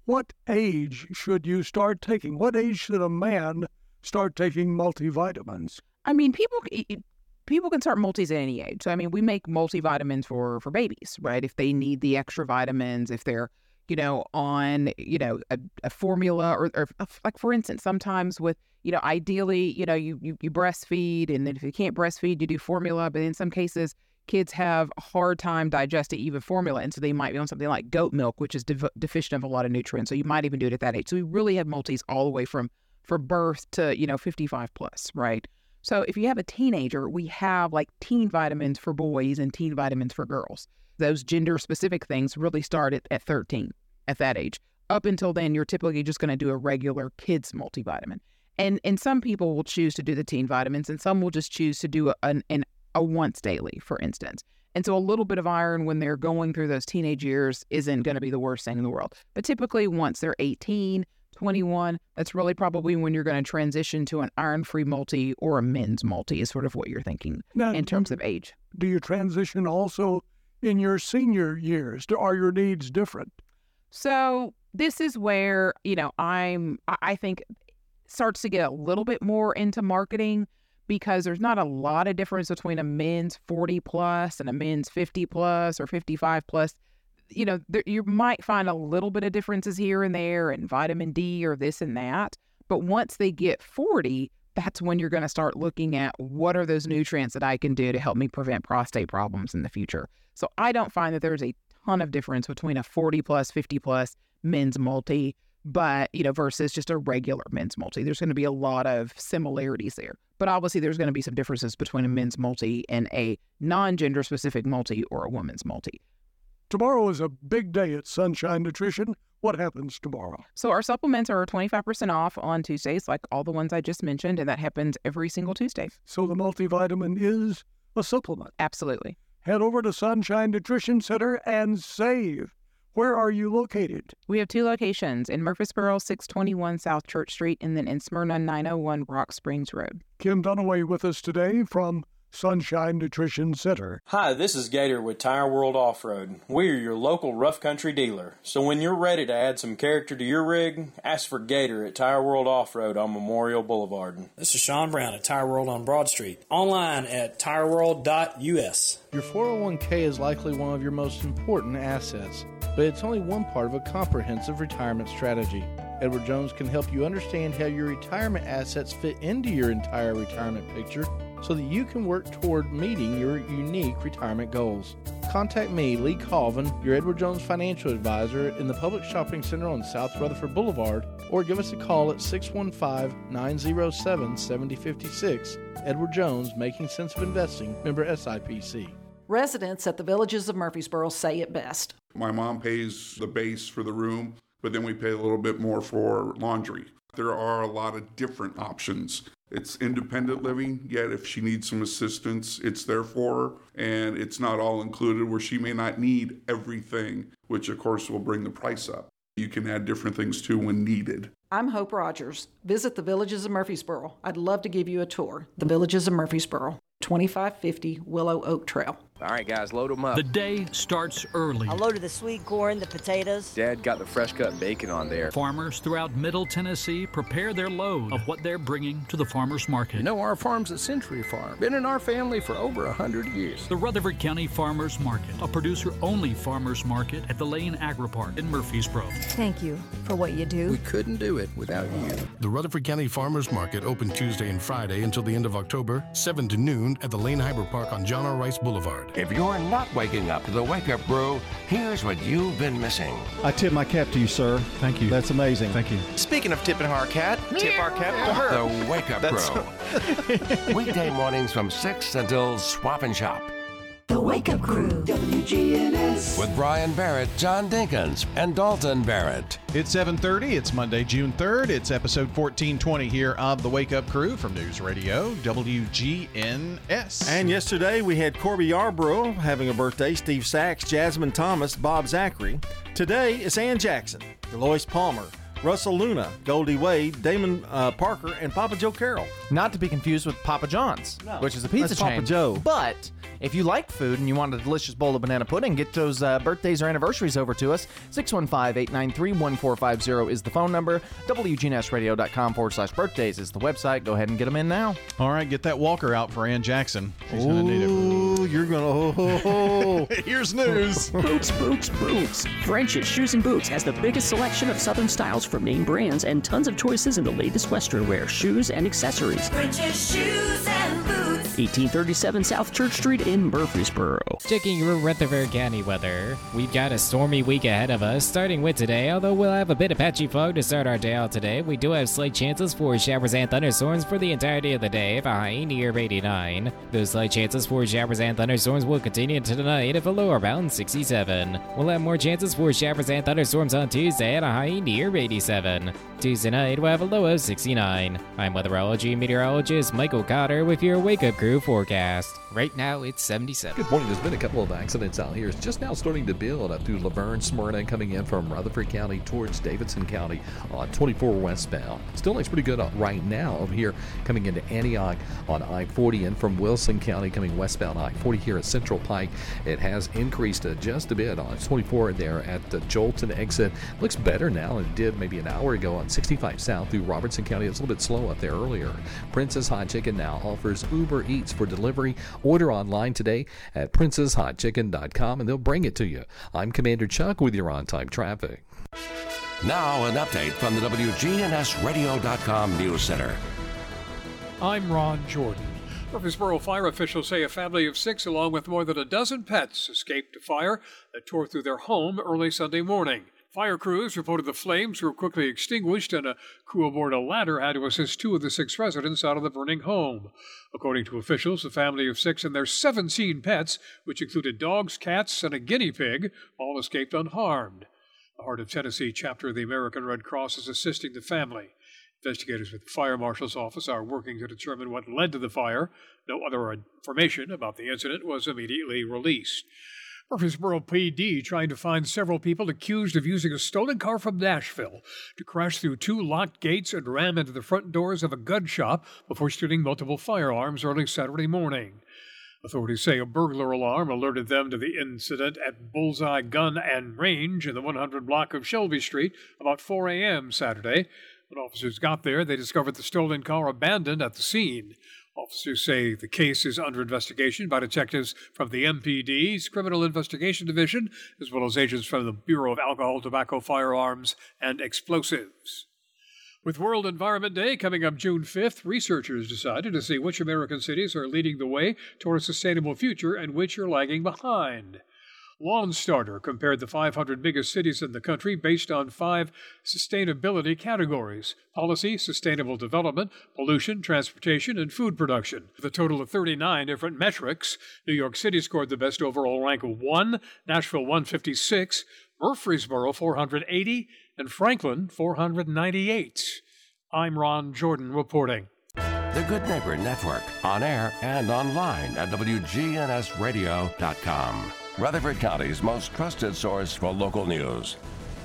what age should you start taking? What age should a man start taking multivitamins? I mean, people people can start multis at any age. So, I mean, we make multivitamins for, for babies, right? If they need the extra vitamins, if they're, you know, on, you know, a, a formula or, or like, for instance, sometimes with, you know, ideally, you know, you, you, you breastfeed, and then if you can't breastfeed, you do formula. But in some cases, kids have a hard time digesting even formula. And so they might be on something like goat milk, which is de- deficient of a lot of nutrients. So you might even do it at that age. So we really have multis all the way from for birth to, you know, fifty-five plus, right? So if you have a teenager, we have like teen vitamins for boys and teen vitamins for girls. Those gender-specific things really start at, at thirteen, at that age. Up until then, you're typically just going to do a regular kids multivitamin. And and some people will choose to do the teen vitamins, and some will just choose to do a, an, an, a once daily, for instance. And so a little bit of iron when they're going through those teenage years isn't going to be the worst thing in the world. But typically once they're eighteen, twenty-one, that's really probably when you're going to transition to an iron-free multi or a men's multi is sort of what you're thinking now, in terms of age. Do you transition also in your senior years? Are your needs different? So this is where, you know, I'm, I think starts to get a little bit more into marketing, because there's not a lot of difference between a men's forty plus and a men's fifty plus or fifty-five plus. You know, there, you might find a little bit of differences here and there and vitamin D or this and that. But once they get forty, that's when you're going to start looking at what are those nutrients that I can do to help me prevent prostate problems in the future. So I don't find that there's a ton of difference between a forty plus, fifty plus men's multi, but, you know, versus just a regular men's multi. There's going to be a lot of similarities there. But obviously there's going to be some differences between a men's multi and a non-gender specific multi or a woman's multi. Tomorrow is a big day at Sunshine Nutrition. What happens tomorrow? So our supplements are twenty-five percent off on Tuesdays, like all the ones I just mentioned, and that happens every single Tuesday. So the multivitamin is a supplement? Absolutely. Head over to Sunshine Nutrition Center and save. Where are you located? We have two locations, in Murfreesboro, six twenty-one South Church Street, and then in Smyrna, nine oh one Rock Springs Road. Kim Dunaway with us today from Sunshine Nutrition Center. Hi, this is Gator with Tire World Off-Road. We are your local rough country dealer. So when you're ready to add some character to your rig, ask for Gator at Tire World Off-Road on Memorial Boulevard. This is Sean Brown at Tire World on Broad Street. Online at tire world dot U S. Your four oh one k is likely one of your most important assets, but it's only one part of a comprehensive retirement strategy. Edward Jones can help you understand how your retirement assets fit into your entire retirement picture so that you can work toward meeting your unique retirement goals. Contact me, Lee Colvin, your Edward Jones financial advisor in the Public Shopping Center on South Rutherford Boulevard, or give us a call at six one five, nine oh seven, seven oh five six. Edward Jones, Making Sense of Investing, member S I P C. Residents at the Villages of Murfreesboro say it best. My mom pays the base for the room, but then we pay a little bit more for laundry. There are a lot of different options. It's independent living, yet if she needs some assistance, it's there for her, and it's not all included where she may not need everything, which of course will bring the price up. You can add different things too when needed. I'm Hope Rogers. Visit the Villages of Murfreesboro. I'd love to give you a tour. The Villages of Murfreesboro, twenty-five fifty Willow Oak Trail. All right, guys, load them up. The day starts early. I loaded the sweet corn, the potatoes. Dad got the fresh cut bacon on there. Farmers throughout Middle Tennessee prepare their load of what they're bringing to the farmer's market. You know, our farm's a Century Farm. Been in our family for over a hundred years. The Rutherford County Farmers Market, a producer-only farmers market at the Lane Agri-Park in Murfreesboro. Thank you for what you do. We couldn't do it without you. The Rutherford County Farmers Market open Tuesday and Friday until the end of October, seven to noon at the Lane Agri-Park on John R. Rice Boulevard. If you're not waking up to the Wake Up Brew, here's what you've been missing. I tip my cap to you, sir. Thank you. That's amazing. Thank you. Speaking of tipping our cat, tip our cap to her. The Wake Up Brew. Weekday mornings from six until Swap and Shop. The Wake Up Crew, W G N S. With Brian Barrett, John Dinkins, and Dalton Barrett. It's seven thirty. It's Monday, June third. It's episode fourteen twenty here of the Wake Up Crew from News Radio, W G N S. And yesterday we had Corby Yarbrough having a birthday, Steve Sachs, Jasmine Thomas, Bob Zachary. Today it's Ann Jackson, Delois Palmer, Russell Luna, Goldie Wade, Damon uh, Parker, and Papa Joe Carroll. Not to be confused with Papa John's, No, which is a pizza that's chain. Papa Joe. But if you like food and you want a delicious bowl of banana pudding, get those uh, birthdays or anniversaries over to us. six one five, eight nine three, one four five zero is the phone number. W G N S radio dot com forward slash birthdays is the website. Go ahead and get them in now. All right, get that walker out for Ann Jackson. She's going to need it. Ooh, you're going to... Oh, oh, oh. Here's news. Boots, Boots, Boots. French's Shoes and Boots has the biggest selection of Southern styles from name brands and tons of choices in the latest Western wear, shoes, and accessories. French's Shoes and Boots. eighteen thirty-seven South Church Street in Murfreesboro. Checking your Rutherford County weather. We've got a stormy week ahead of us, starting with today. Although we'll have a bit of patchy fog to start our day out today, we do have slight chances for showers and thunderstorms for the entirety of the day, with a high near eighty-nine. Those slight chances for showers and thunderstorms will continue into tonight, at a low around sixty-seven. We'll have more chances for showers and thunderstorms on Tuesday, at a high near eighty-seven. Tuesday night, we'll have a low of sixty-nine. I'm weatherology meteorologist Michael Cotter with your Wake Up Crew forecast. Right now, it's seventy-seven. Good morning. There's been a couple of accidents out here. It's just now starting to build up through Laverne, Smyrna, coming in from Rutherford County towards Davidson County on twenty-four westbound. Still looks pretty good right now over here coming into Antioch on I forty, and from Wilson County coming westbound I forty here at Central Pike. It has increased uh, just a bit on twenty-four there at the Jolton exit. Looks better now than it did maybe an hour ago on sixty-five south through Robertson County. It's a little bit slow up there earlier. Princess Hot Chicken now offers Uber Eats for delivery. Order online today at princess hot chicken dot com and they'll bring it to you. I'm Commander Chuck with your on-time traffic. Now an update from the W G N S radio dot com News Center. I'm Ron Jordan. Murfreesboro fire officials say a family of six, along with more than a dozen pets, escaped a fire that tore through their home early Sunday morning. Fire crews reported the flames were quickly extinguished, and a crew aboard a ladder had to assist two of the six residents out of the burning home. According to officials, the family of six and their seventeen pets, which included dogs, cats, and a guinea pig, all escaped unharmed. The Heart of Tennessee chapter of the American Red Cross is assisting the family. Investigators with the fire marshal's office are working to determine what led to the fire. No other information about the incident was immediately released. Murfreesboro P D trying to find several people accused of using a stolen car from Nashville to crash through two locked gates and ram into the front doors of a gun shop before stealing multiple firearms early Saturday morning. Authorities say a burglar alarm alerted them to the incident at Bullseye Gun and Range in the one hundred block of Shelby Street about four a.m. Saturday. When officers got there, they discovered the stolen car abandoned at the scene. Officers say the case is under investigation by detectives from the M P D's Criminal Investigation Division, as well as agents from the Bureau of Alcohol, Tobacco, Firearms, and Explosives. With World Environment Day coming up June fifth, researchers decided to see which American cities are leading the way toward a sustainable future and which are lagging behind. Lawn Starter compared the five hundred biggest cities in the country based on five sustainability categories: policy, sustainable development, pollution, transportation, and food production. With a total of thirty-nine different metrics, New York City scored the best overall rank of one, Nashville one fifty-six, Murfreesboro four hundred eighty, and Franklin four hundred ninety-eight. I'm Ron Jordan reporting. The Good Neighbor Network, on air and online at W G N S radio dot com. Rutherford County's most trusted source for local news.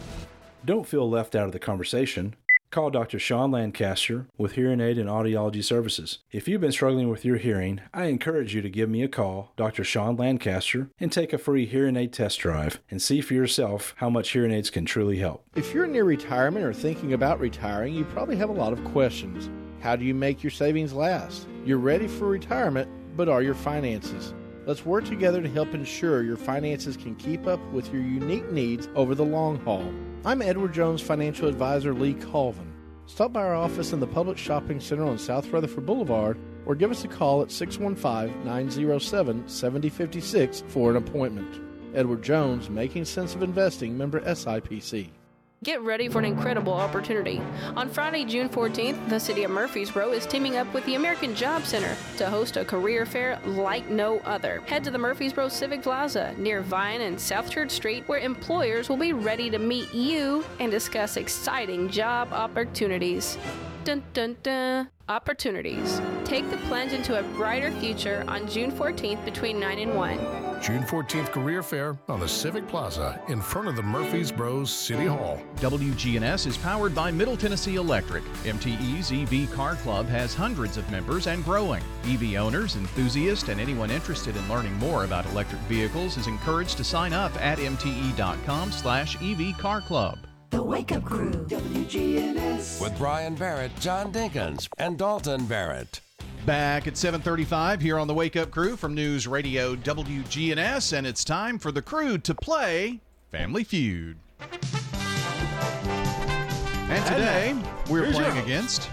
Don't feel left out of the conversation. Call Doctor Sean Lancaster with Hearing Aid and Audiology Services. If you've been struggling with your hearing, I encourage you to give me a call, Doctor Sean Lancaster, and take a free hearing aid test drive and see for yourself how much hearing aids can truly help. If you're near retirement or thinking about retiring, you probably have a lot of questions. How do you make your savings last? You're ready for retirement, but are your finances? Let's work together to help ensure your finances can keep up with your unique needs over the long haul. I'm Edward Jones financial advisor Lee Colvin. Stop by our office in the Public Shopping Center on South Rutherford Boulevard or give us a call at six one five, nine oh seven, seven oh five six for an appointment. Edward Jones, Making Sense of Investing, member S I P C. Get ready for an incredible opportunity. On Friday, June fourteenth, the City of Murfreesboro is teaming up with the American Job Center to host a career fair like no other. Head to the Murfreesboro Civic Plaza near Vine and South Church Street, where employers will be ready to meet you and discuss exciting job opportunities. Dun dun dun. Opportunities. Take the plunge into a brighter future on June fourteenth between nine and one. June fourteenth Career Fair on the Civic Plaza in front of the Murfreesboro City Hall. W G N S is powered by Middle Tennessee Electric. M T E's E V Car Club has hundreds of members and growing. E V owners, enthusiasts, and anyone interested in learning more about electric vehicles is encouraged to sign up at mte.com slash EV Car Club. The Wake Up Crew, W G N S. With Brian Barrett, John Dinkins, and Dalton Barrett. Back at seven thirty-five here on the Wake Up Crew from News Radio W G N S, and it's time for the crew to play Family Feud. And today, we're Here's playing your- against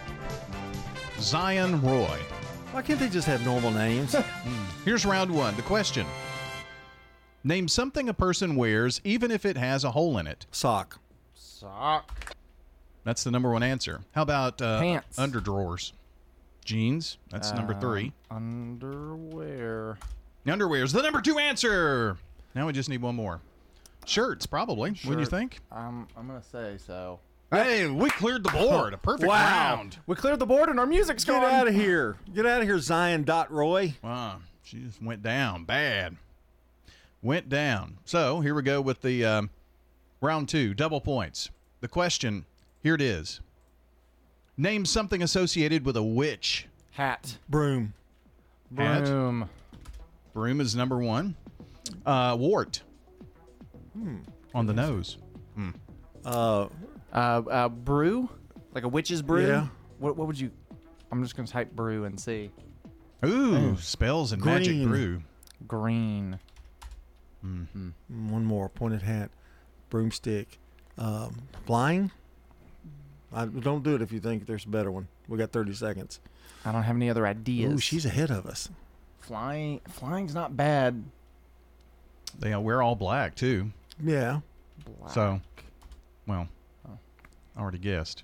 Zion Roy. Why can't they just have normal names? Here's round one. The question. Name something a person wears even if it has a hole in it. Sock. Sock. That's the number one answer. How about uh, Pants. underdrawers? Jeans. That's number three. Uh, Underwear. Underwear's the number two answer. Now we just need one more. Shirts, probably. Wouldn't you Shirt. think? Um, I'm going to say so. Hey, we cleared the board. A perfect Wow. round. We cleared the board and our music's Get gone. out of here. Get out of here, Zion Dot Roy. Wow, she just went down bad. Went down. So here we go with the um, round two, double points. The question, here it is. Name something associated with a witch. Hat. Broom. Hat. Broom. Broom is number one. Uh, wart. Hmm. On the nose. Hmm. Uh, Uh, uh, brew? Like a witch's brew? Yeah. What, what would you... I'm just going to type brew and see. Ooh, spells and magic Green. brew. Green. Mm. One more. Pointed hat. Broomstick. Um, flying? I, don't do it if you think there's a better one. We got thirty seconds. I don't have any other ideas. Ooh, she's ahead of us. Flying. Flying's not bad. They uh, wear all black, too. Yeah. Black. So, well, I already guessed.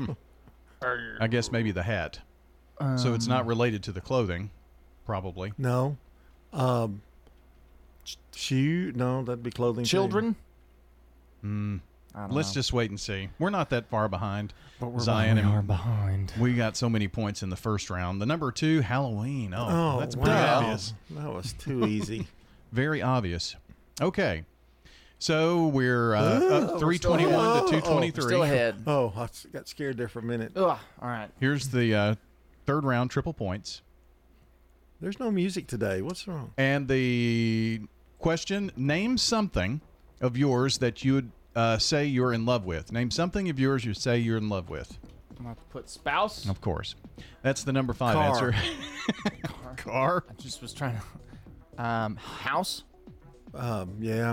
I guess maybe the hat. So it's not Um, related to the clothing, probably. No. Um, shoe? No, that'd be clothing. too. Children? Mm. I don't Let's know. just wait and see. We're not that far behind. But we're Zion we and are behind. We got so many points in the first round. The number two, Halloween. Oh, Oh, that's pretty wow. obvious. That was too easy. Very obvious. Okay. So we're uh, Oh, up we're three still twenty-one ahead. to two twenty-three. Still ahead. Oh, I s- got scared there for a minute. Ugh. All right. Here's the uh, third round, triple points. There's no music today. What's wrong? And the question, name something of yours that you would uh, say you're in love with. Name something of yours you say you're in love with. I'm going to put spouse. Of course. That's the number five Car. answer. Car. Car. I just was trying to... Um, house? Um, yeah.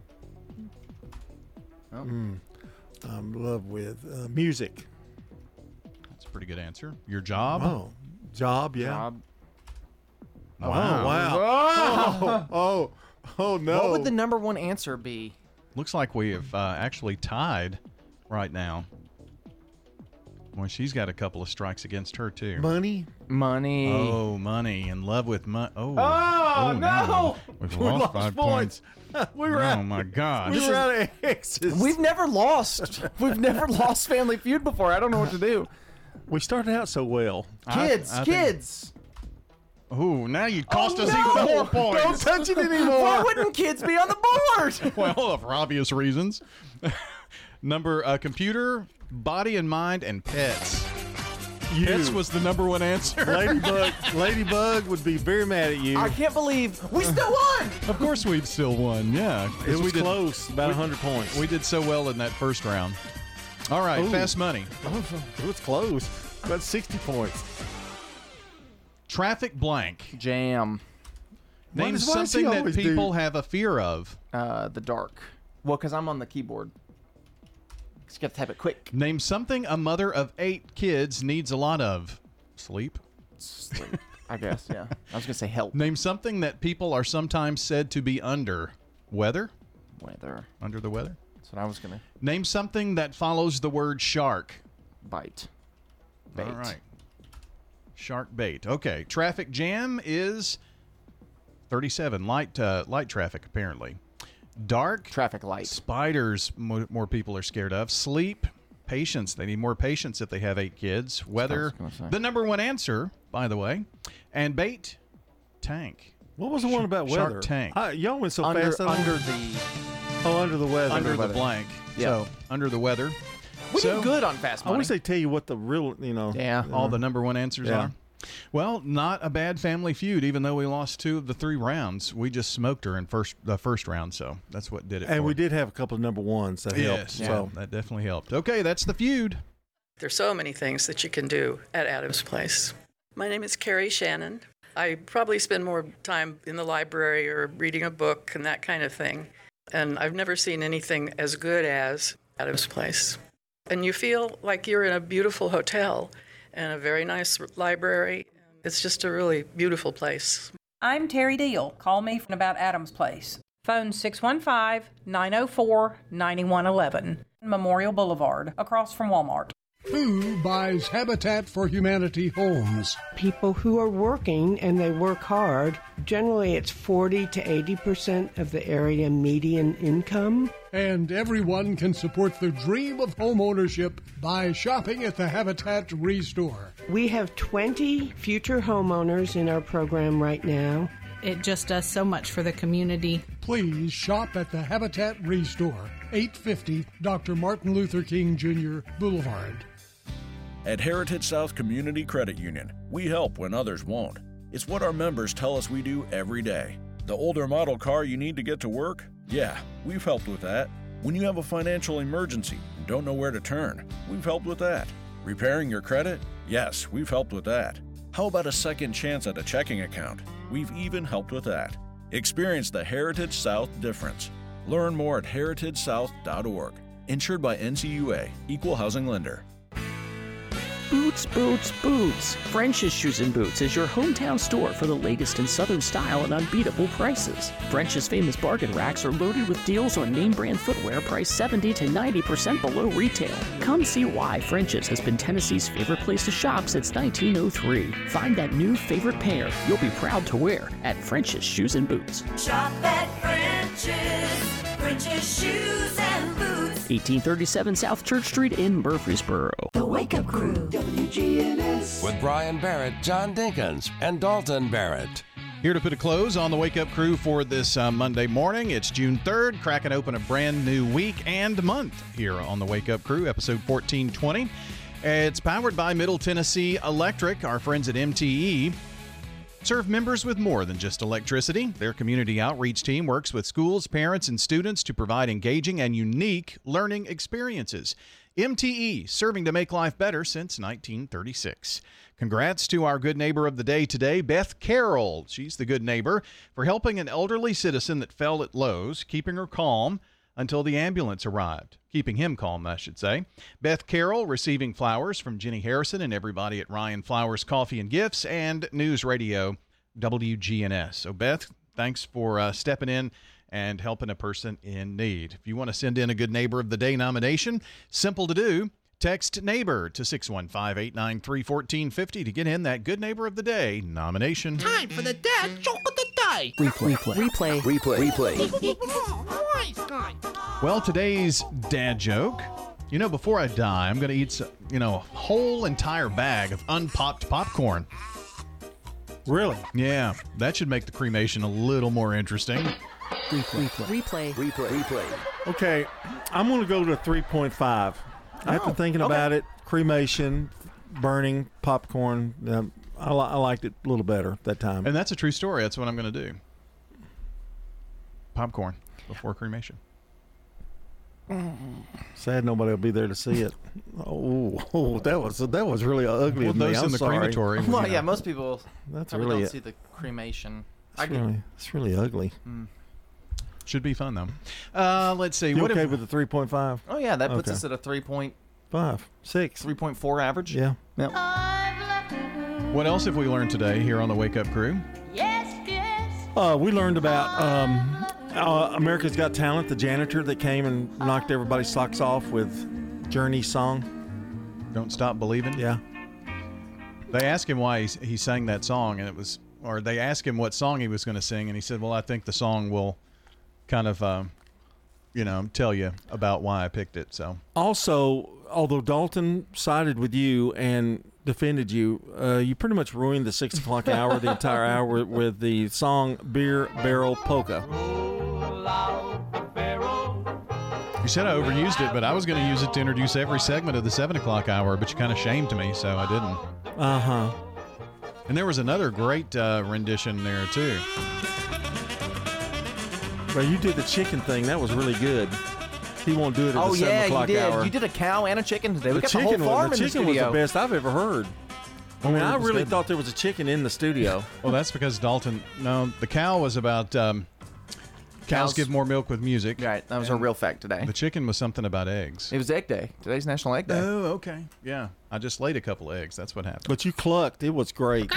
Oh. Mm. I'm in love with uh, music. That's a pretty good answer. Your job? Oh, job, yeah. Job. Oh, Wow. wow. Oh, oh, oh, no. What would the number one answer be? Looks like we have uh, actually tied right now. Well, she's got a couple of strikes against her, too. Money? Money. Oh, money. In love with money. Oh, Oh, no. We've We lost, lost five points. points. we were Oh, out. my God. We were out of X's. We've never lost. We've never lost Family Feud before. I don't know what to do. We started out so well. Kids, I think- kids. Oh, now you cost Oh, us no. even more points. Don't touch it anymore. Why wouldn't kids be on the board? Well, for obvious reasons. Number uh, computer, body and mind, and pets. You. Pets was the number one answer. Ladybug. Ladybug would be very mad at you. I can't believe we still won. Of course, we'd still won. Yeah, 'cause It was we did, close, about we- one hundred points. We did so well in that first round. All right, Ooh. fast money. It was close. About sixty points. Traffic blank. Jam. Name does- why does he something that always do- people have a fear of. Uh, the dark. Well, because I'm on the keyboard. Just got to type it quick. Name something a mother of eight kids needs a lot of. Sleep. Sleep. I guess, yeah. I was going to say help. Name something that people are sometimes said to be under. Weather? Weather. Under the weather? That's what I was going to... Name something that follows the word shark. Bite. Bait. All right. Shark bait. Okay. Traffic jam is thirty-seven. Light uh, light traffic, apparently. Dark. Traffic light. Spiders, more, more people are scared of. Sleep. patience. They need more patience if they have eight kids. Weather, the number one answer, by the way. And bait, tank. What was the one about Shark weather? Tank. I, y'all went so Under, fast. I don't- under the Oh, under the weather. Under the weather. blank. Yeah. So, under the weather. We so, did good on Fast I Money. wish they tell you what the real, you know. Yeah. all the number one answers Yeah. are. Well, not a bad family feud, even though we lost two of the three rounds. We just smoked her in first the first round, so that's what did it And for we us. did have a couple of number ones that helped. Yes, So that definitely helped. Okay, that's the feud. There's so many things that you can do at Adams Place. My name is Carrie Shannon. I probably spend more time in the library or reading a book and that kind of thing. And I've never seen anything as good as Adams Place. And you feel like you're in a beautiful hotel and a very nice library. It's just a really beautiful place. I'm Terry Deal. Call me from about Adams Place. Phone six one five, nine oh four, nine one one one. Memorial Boulevard, across from Walmart. Who buys Habitat for Humanity homes? People who are working and they work hard. Generally, it's forty to eighty percent of the area median income. And everyone can support the dream of home ownership by shopping at the Habitat Restore. We have twenty future homeowners in our program right now. It just does so much for the community. Please shop at the Habitat Restore, eight fifty Doctor Martin Luther King Junior Boulevard. At Heritage South Community Credit Union, we help when others won't. It's what our members tell us we do every day. The older model car you need to get to work? Yeah, we've helped with that. When you have a financial emergency and don't know where to turn, we've helped with that. Repairing your credit? Yes, we've helped with that. How about a second chance at a checking account? We've even helped with that. Experience the Heritage South difference. Learn more at heritage south dot org. Insured by N C U A, Equal Housing Lender. Boots, Boots, Boots. French's Shoes and Boots is your hometown store for the latest in Southern style and unbeatable prices. French's famous bargain racks are loaded with deals on name brand footwear priced seventy to ninety percent below retail. Come see why French's has been Tennessee's favorite place to shop since nineteen oh three. Find that new favorite pair you'll be proud to wear at French's Shoes and Boots. Shop at French's, French's Shoes and Boots. eighteen thirty-seven South Church Street in Murfreesboro. The Wake Up Crew, W G N S. With Brian Barrett, John Dinkins, and Dalton Barrett. Here to put a close on the Wake Up Crew for this uh, Monday morning. It's June third, cracking open a brand new week and month here on the Wake Up Crew, episode fourteen twenty. It's powered by Middle Tennessee Electric. Our friends at M T E serve members with more than just electricity. Their community outreach team works with schools, parents, and students to provide engaging and unique learning experiences. M T E, serving to make life better since nineteen thirty-six. Congrats to our good neighbor of the day today, Beth Carroll. She's the good neighbor for helping an elderly citizen that fell at Lowe's, keeping her calm until the ambulance arrived. Keeping him calm, I should say. Beth Carroll receiving flowers from Jenny Harrison and everybody at Ryan Flowers Coffee and Gifts and News Radio W G N S. So, Beth, thanks for uh, stepping in and helping a person in need. If you want to send in a Good Neighbor of the Day nomination, simple to do. Text NEIGHBOR to six one five, eight nine three, one four five zero to get in that Good Neighbor of the Day nomination. Time for the dad joke of the day. Replay, replay, replay, replay. Well, today's dad joke. You know, before I die, I'm going to eat, some, you know, a whole entire bag of unpopped popcorn. Really? Yeah, that should make the cremation a little more interesting. Replay, replay, replay, replay. Okay, I'm going to go to three point five. After Oh, thinking okay. about it, cremation, burning, popcorn, um, I, li- I liked it a little better that time. And that's a true story. That's what I'm going to do. Popcorn before cremation. Sad nobody will be there to see it. Oh, oh that was that was really ugly Well, of me. those I'm in the sorry. crematory. Well, you know. yeah, most people That's probably really don't it. see the cremation. It's I get- really, it's really ugly. Mm. Should be fun, though. Uh, let's see. You what okay if, with the three point five? Oh yeah, that puts Okay. us at a three point Five, six. three point four average. Yeah. Yep. What else have we learned today here on the Wake Up Crew? Uh, we learned about um, uh, America's Got Talent, the janitor that came and knocked everybody's socks off with Journey's song. Don't Stop Believing? Yeah. They asked him why he, he sang that song, and it was, or they asked him what song he was going to sing, and he said, well, I think the song will kind of, um, you know, tell you about why I picked it. So Also, although Dalton sided with you and defended you, uh, you pretty much ruined the six o'clock hour, the entire hour, with, with the song Beer Barrel Polka. you said I overused it, but I was going to use it to introduce every segment of the seven o'clock hour, but you kind of shamed me, so I didn't. Uh-huh. And there was another great uh, rendition there, too. Well, you did the chicken thing. That was really good. He won't do it at oh, the seven yeah, o'clock you did. hour. You did a cow and a chicken today. We The got chicken, the whole farm was, the, in the chicken was studio. the best I've ever heard. I mean, Oh, I it was really good. thought there was a chicken in the studio. Well, that's because Dalton, no, the cow was about um, cows, Cows- give more milk with music. Right, that was a And real fact today. The chicken was something about eggs. It was Egg Day. Today's National Egg Day. Oh, okay. Yeah. I just laid a couple eggs. That's what happened. But you clucked. It was great.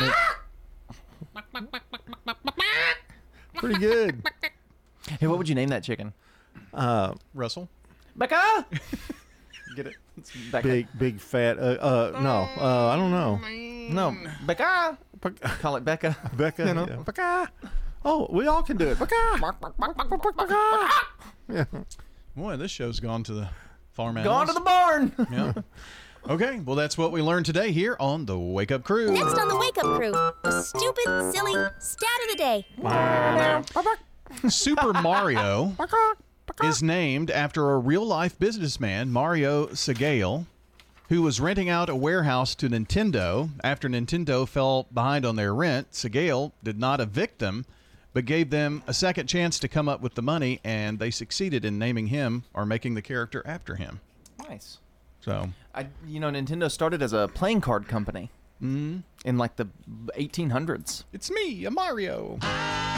Pretty good. Hey, what would you name that chicken? Uh, Russell? Becca! Get it? It's Becca. big, big, fat. Uh, uh, no, uh, I don't know. No, Becca. Call it Becca. Becca. You know? Yeah. Becca. Oh, we all can do it. Becca. Becca. Yeah. Boy, this show's gone to the farm Gone animals. to the barn. Yeah. Okay, well, that's what we learned today here on the Wake Up Crew. Next on the Wake Up Crew, the stupid, silly stat of the day. Super Mario is named after a real-life businessman, Mario Segale, who was renting out a warehouse to Nintendo. After Nintendo fell behind on their rent, Segale did not evict them, but gave them a second chance to come up with the money, and they succeeded in naming him or making the character after him. Nice. So, I, you know, Nintendo started as a playing card company mm, in like the eighteen hundreds. it's me, a Mario.